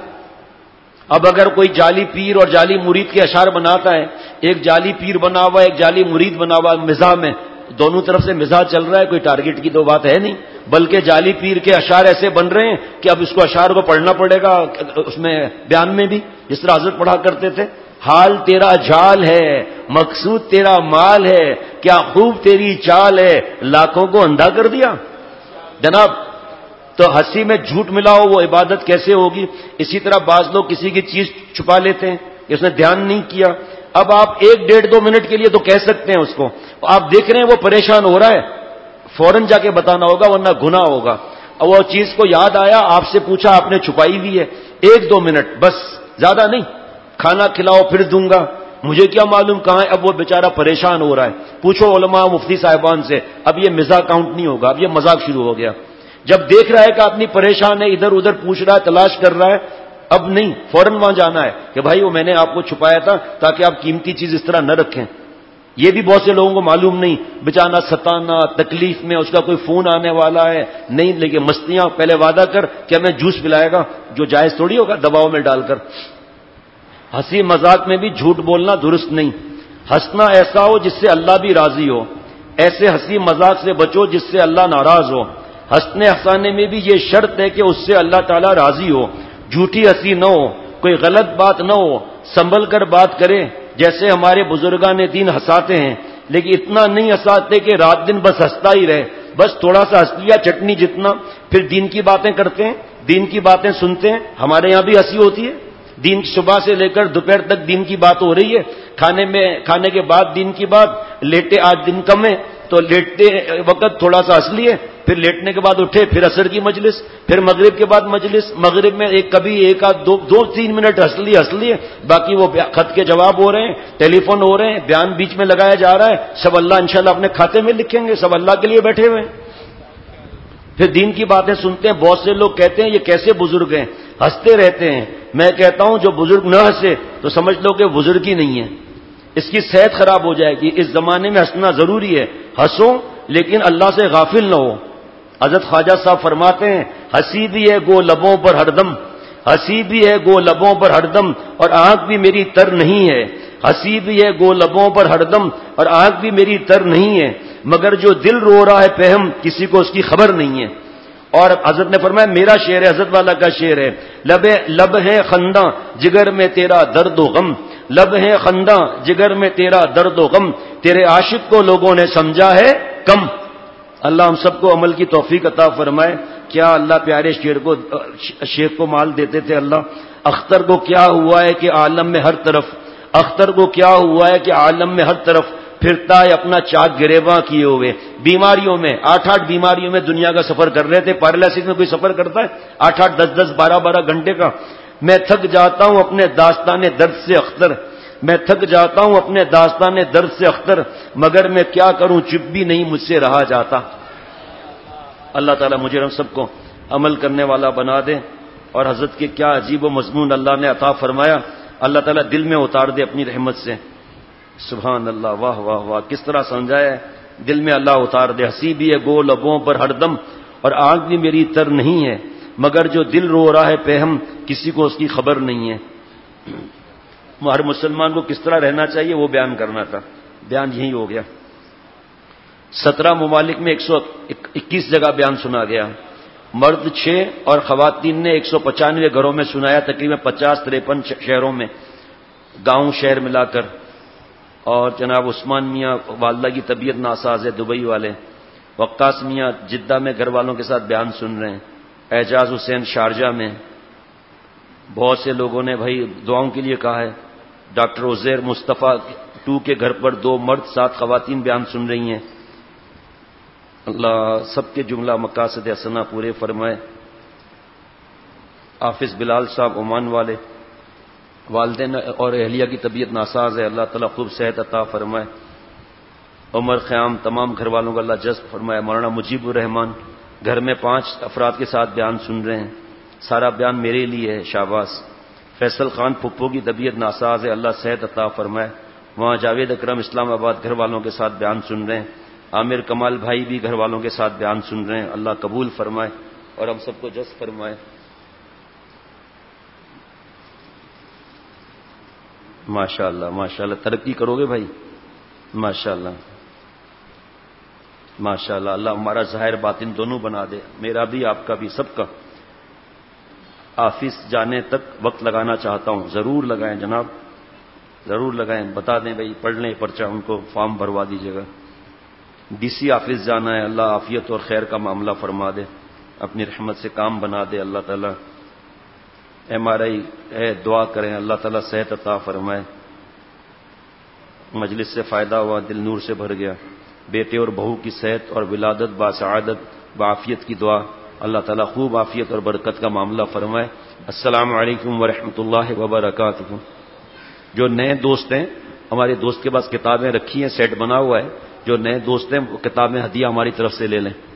اب اگر کوئی جعلی پیر اور جعلی مرید کے اشعار بناتا ہے، ایک جعلی پیر بنا ہوا ایک جعلی مرید بنا ہوا مزاح میں، دونوں طرف سے مزاح چل رہا ہے، کوئی ٹارگٹ کی تو بات ہے نہیں. بلکہ جعلی پیر کے اشعار ایسے بن رہے ہیں کہ اب اس کو اشعار کو پڑھنا پڑے گا اس میں بیان میں بھی، جس طرح حضرت پڑھا کرتے تھے. حال تیرا جال ہے، مقصود تیرا مال ہے، کیا خوب تیری چال ہے، لاکھوں کو اندھا کر دیا. جناب تو ہنسی میں جھوٹ ملا ہو وہ عبادت کیسے ہوگی؟ اسی طرح بعض لوگ کسی کی چیز چھپا لیتے ہیں، اس نے دھیان نہیں کیا. اب آپ 1-1.5-2 منٹ کے لیے تو کہہ سکتے ہیں اس کو، آپ دیکھ رہے ہیں وہ پریشان ہو رہا ہے، فوراً جا کے بتانا ہوگا ورنہ گناہ ہوگا. اور وہ چیز کو یاد آیا، آپ سے پوچھا، آپ نے چھپائی ہوئی ہے، 1-2 منٹ بس، زیادہ نہیں. کھانا کھلاؤ پھر دوں گا، مجھے کیا معلوم کہاں ہے. اب وہ بیچارہ پریشان ہو رہا ہے، پوچھو علماء مفتی صاحبان سے. اب یہ مزاح کاؤنٹ نہیں ہوگا، اب یہ مذاق شروع ہو گیا. جب دیکھ رہا ہے کہ آدمی پریشان ہے، ادھر ادھر پوچھ رہا ہے، تلاش کر رہا ہے، اب نہیں، فوراً وہاں جانا ہے کہ بھائی وہ میں نے آپ کو چھپایا تھا تاکہ آپ قیمتی چیز اس طرح نہ رکھیں. یہ بھی بہت سے لوگوں کو معلوم نہیں، بچانا ستانا، تکلیف میں اس کا کوئی فون آنے والا ہے نہیں، لیکن مستیاں پہلے وعدہ کر کہ ہمیں جوس پلائے گا، جو جائز تھوڑی ہوگا دباؤ میں ڈال کر. ہنسی مذاق میں بھی جھوٹ بولنا درست نہیں. ہنسنا ایسا ہو جس سے اللہ بھی راضی ہو، ایسے ہنسی مذاق سے بچو جس سے اللہ ناراض ہو. ہنسنے ہنسانے میں بھی یہ شرط ہے کہ اس سے اللہ تعالیٰ راضی ہو. جھوٹی ہنسی نہ ہو، کوئی غلط بات نہ ہو، سنبھل کر بات کرے. جیسے ہمارے بزرگان دین ہنساتے ہیں، لیکن اتنا نہیں ہنساتے کہ رات دن بس ہنستا ہی رہے. بس تھوڑا سا ہنس لیا چٹنی جتنا، پھر دین کی باتیں کرتے ہیں، دین کی باتیں سنتے ہیں. ہمارے یہاں بھی ہنسی ہوتی ہے، دین صبح سے لے کر دوپہر تک دین کی بات ہو رہی ہے. کھانے کے بعد دین کی بات، لیٹے آج دن کم ہے تو لیٹتے وقت تھوڑا سا ہنس لیے، پھر لیٹنے کے بعد اٹھے، پھر عصر کی مجلس، پھر مغرب کے بعد مجلس. مغرب میں کبھی 1-2-3 منٹ ہنس لیے، باقی وہ خط کے جواب ہو رہے ہیں، ٹیلی فون ہو رہے ہیں، بیان بیچ میں لگایا جا رہا ہے. سب اللہ انشاءاللہ اپنے کھاتے میں لکھیں گے، سب اللہ کے لیے بیٹھے ہوئے ہیں. پھر دین کی باتیں سنتے ہیں. بہت سے لوگ کہتے ہیں یہ کیسے بزرگ ہیں، ہنستے رہتے ہیں. میں کہتا ہوں جو بزرگ نہ ہنسے تو سمجھ لو کہ بزرگ ہی نہیں ہے، اس کی صحت خراب ہو جائے گی. اس زمانے میں ہنسنا ضروری ہے، ہنسو لیکن اللہ سے غافل نہ ہو. حضرت خواجہ صاحب فرماتے ہیں ہنسی بھی ہے گو لبوں پر ہر دم، ہنسی بھی ہے گو لبوں پر ہر دم اور آنکھ بھی میری تر نہیں ہے. ہنسی بھی ہے گو لبوں پر ہر دم اور آنکھ بھی میری تر نہیں ہے، مگر جو دل رو رہا ہے پہم کسی کو اس کی خبر نہیں ہے. اور حضرت نے فرمایا، میرا شعر ہے، حضرت والا کا شعر ہے، لب ہے خنداں جگر میں تیرا درد و غم، لب ہے خنداں جگر میں تیرا درد و غم، تیرے عاشق کو لوگوں نے سمجھا ہے کم. اللہ ہم سب کو عمل کی توفیق عطا فرمائے. کیا اللہ پیارے شیخ کو مال دیتے تھے. اللہ اختر کو کیا ہوا ہے کہ عالم میں ہر طرف، اختر کو کیا ہوا ہے کہ عالم میں ہر طرف پھرتا ہے اپنا چاک گریباں کیے ہوئے. بیماریوں میں 8-8 بیماریوں میں دنیا کا سفر کر رہے تھے. پیرالائسس میں کوئی سفر کرتا ہے 8-8 10-10 12-12 گھنٹے کا. میں تھک جاتا ہوں اپنے داستان درد سے اختر، میں تھک جاتا ہوں اپنے داستان درد سے اختر، مگر میں کیا کروں چپ بھی نہیں مجھ سے رہا جاتا. اللہ تعالیٰ مجھے ہم سب کو عمل کرنے والا بنا دے. اور حضرت کے کیا عجیب و مضمون اللہ نے عطا فرمایا، اللہ تعالیٰ دل میں اتار دے اپنی رحمت سے. سبحان اللہ، واہ واہ واہ، کس طرح سمجھایا ہے، دل میں اللہ اتار دے. ہنسی بھی ہے گو لبوں پر ہر دم اور آنکھ بھی میری تر نہیں ہے، مگر جو دل رو رہا ہے پہم کسی کو اس کی خبر نہیں ہے. ہر مسلمان کو کس طرح رہنا چاہیے وہ بیان کرنا تھا، بیان یہی ہو گیا. 17 ممالک میں 121 جگہ بیان سنا گیا. مرد 6 اور خواتین نے 195 گھروں میں سنایا، تقریباً 50-53 شہروں میں، گاؤں شہر ملا کر. اور جناب عثمان میاں والدہ کی طبیعت ناساز ہے، دبئی والے. وقاص میاں جدہ میں گھر والوں کے ساتھ بیان سن رہے ہیں. اعجاز حسین شارجہ میں. بہت سے لوگوں نے بھائی دعاؤں کے لیے کہا ہے. ڈاکٹر عزیر مصطفیٰ 2 کے گھر پر 2 مرد 7 خواتین بیان سن رہی ہیں. اللہ سب کے جملہ مقاصد حسنہ پورے فرمائے. حافظ بلال صاحب عمان والے، والدین اور اہلیہ کی طبیعت ناساز ہے، اللہ تعالیٰ خوب صحت عطا فرمائے. عمر خیام تمام گھر والوں کا اللہ جذب فرمائے. مولانا مجیب الرحمان گھر میں 5 افراد کے ساتھ بیان سن رہے ہیں. سارا بیان میرے لیے ہے، شاباش. فیصل خان پھپھو کی طبیعت ناساز ہے، اللہ صحت عطا فرمائے۔ وہاں جاوید اکرم اسلام آباد گھر والوں کے ساتھ بیان سن رہے ہیں، عامر کمال بھائی بھی گھر والوں کے ساتھ بیان سن رہے ہیں، اللہ قبول فرمائے اور ہم سب کو جذب فرمائے۔ ماشاء اللہ ماشاء اللہ، ترقی کرو گے بھائی، ماشاء اللہ ماشاء اللہ، اللہ ہمارا ظاہر باطن دونوں بنا دے، میرا بھی، آپ کا بھی، سب کا۔ آفس جانے تک وقت لگانا چاہتا ہوں، ضرور لگائیں جناب، ضرور لگائیں، بتا دیں بھائی، پڑھ لیں پرچہ، ان کو فارم بھروا دیجیے گا۔ ڈی سی آفس جانا ہے، اللہ عافیت اور خیر کا معاملہ فرما دے، اپنی رحمت سے کام بنا دے اللہ تعالیٰ۔ MRI ہے، دعا کریں اللہ تعالیٰ صحت عطا فرمائے۔ مجلس سے فائدہ ہوا، دل نور سے بھر گیا۔ بیٹے اور بہو کی صحت اور ولادت باسعادت بعافیت کی دعا، اللہ تعالیٰ خوب عافیت اور برکت کا معاملہ فرمائے۔ السلام علیکم ورحمۃ اللہ وبرکاتہ۔ جو نئے دوست ہیں، ہمارے دوست کے پاس کتابیں رکھی ہیں، سیٹ بنا ہوا ہے، جو نئے دوست ہیں وہ کتابیں ہدیہ ہماری طرف سے لے لیں۔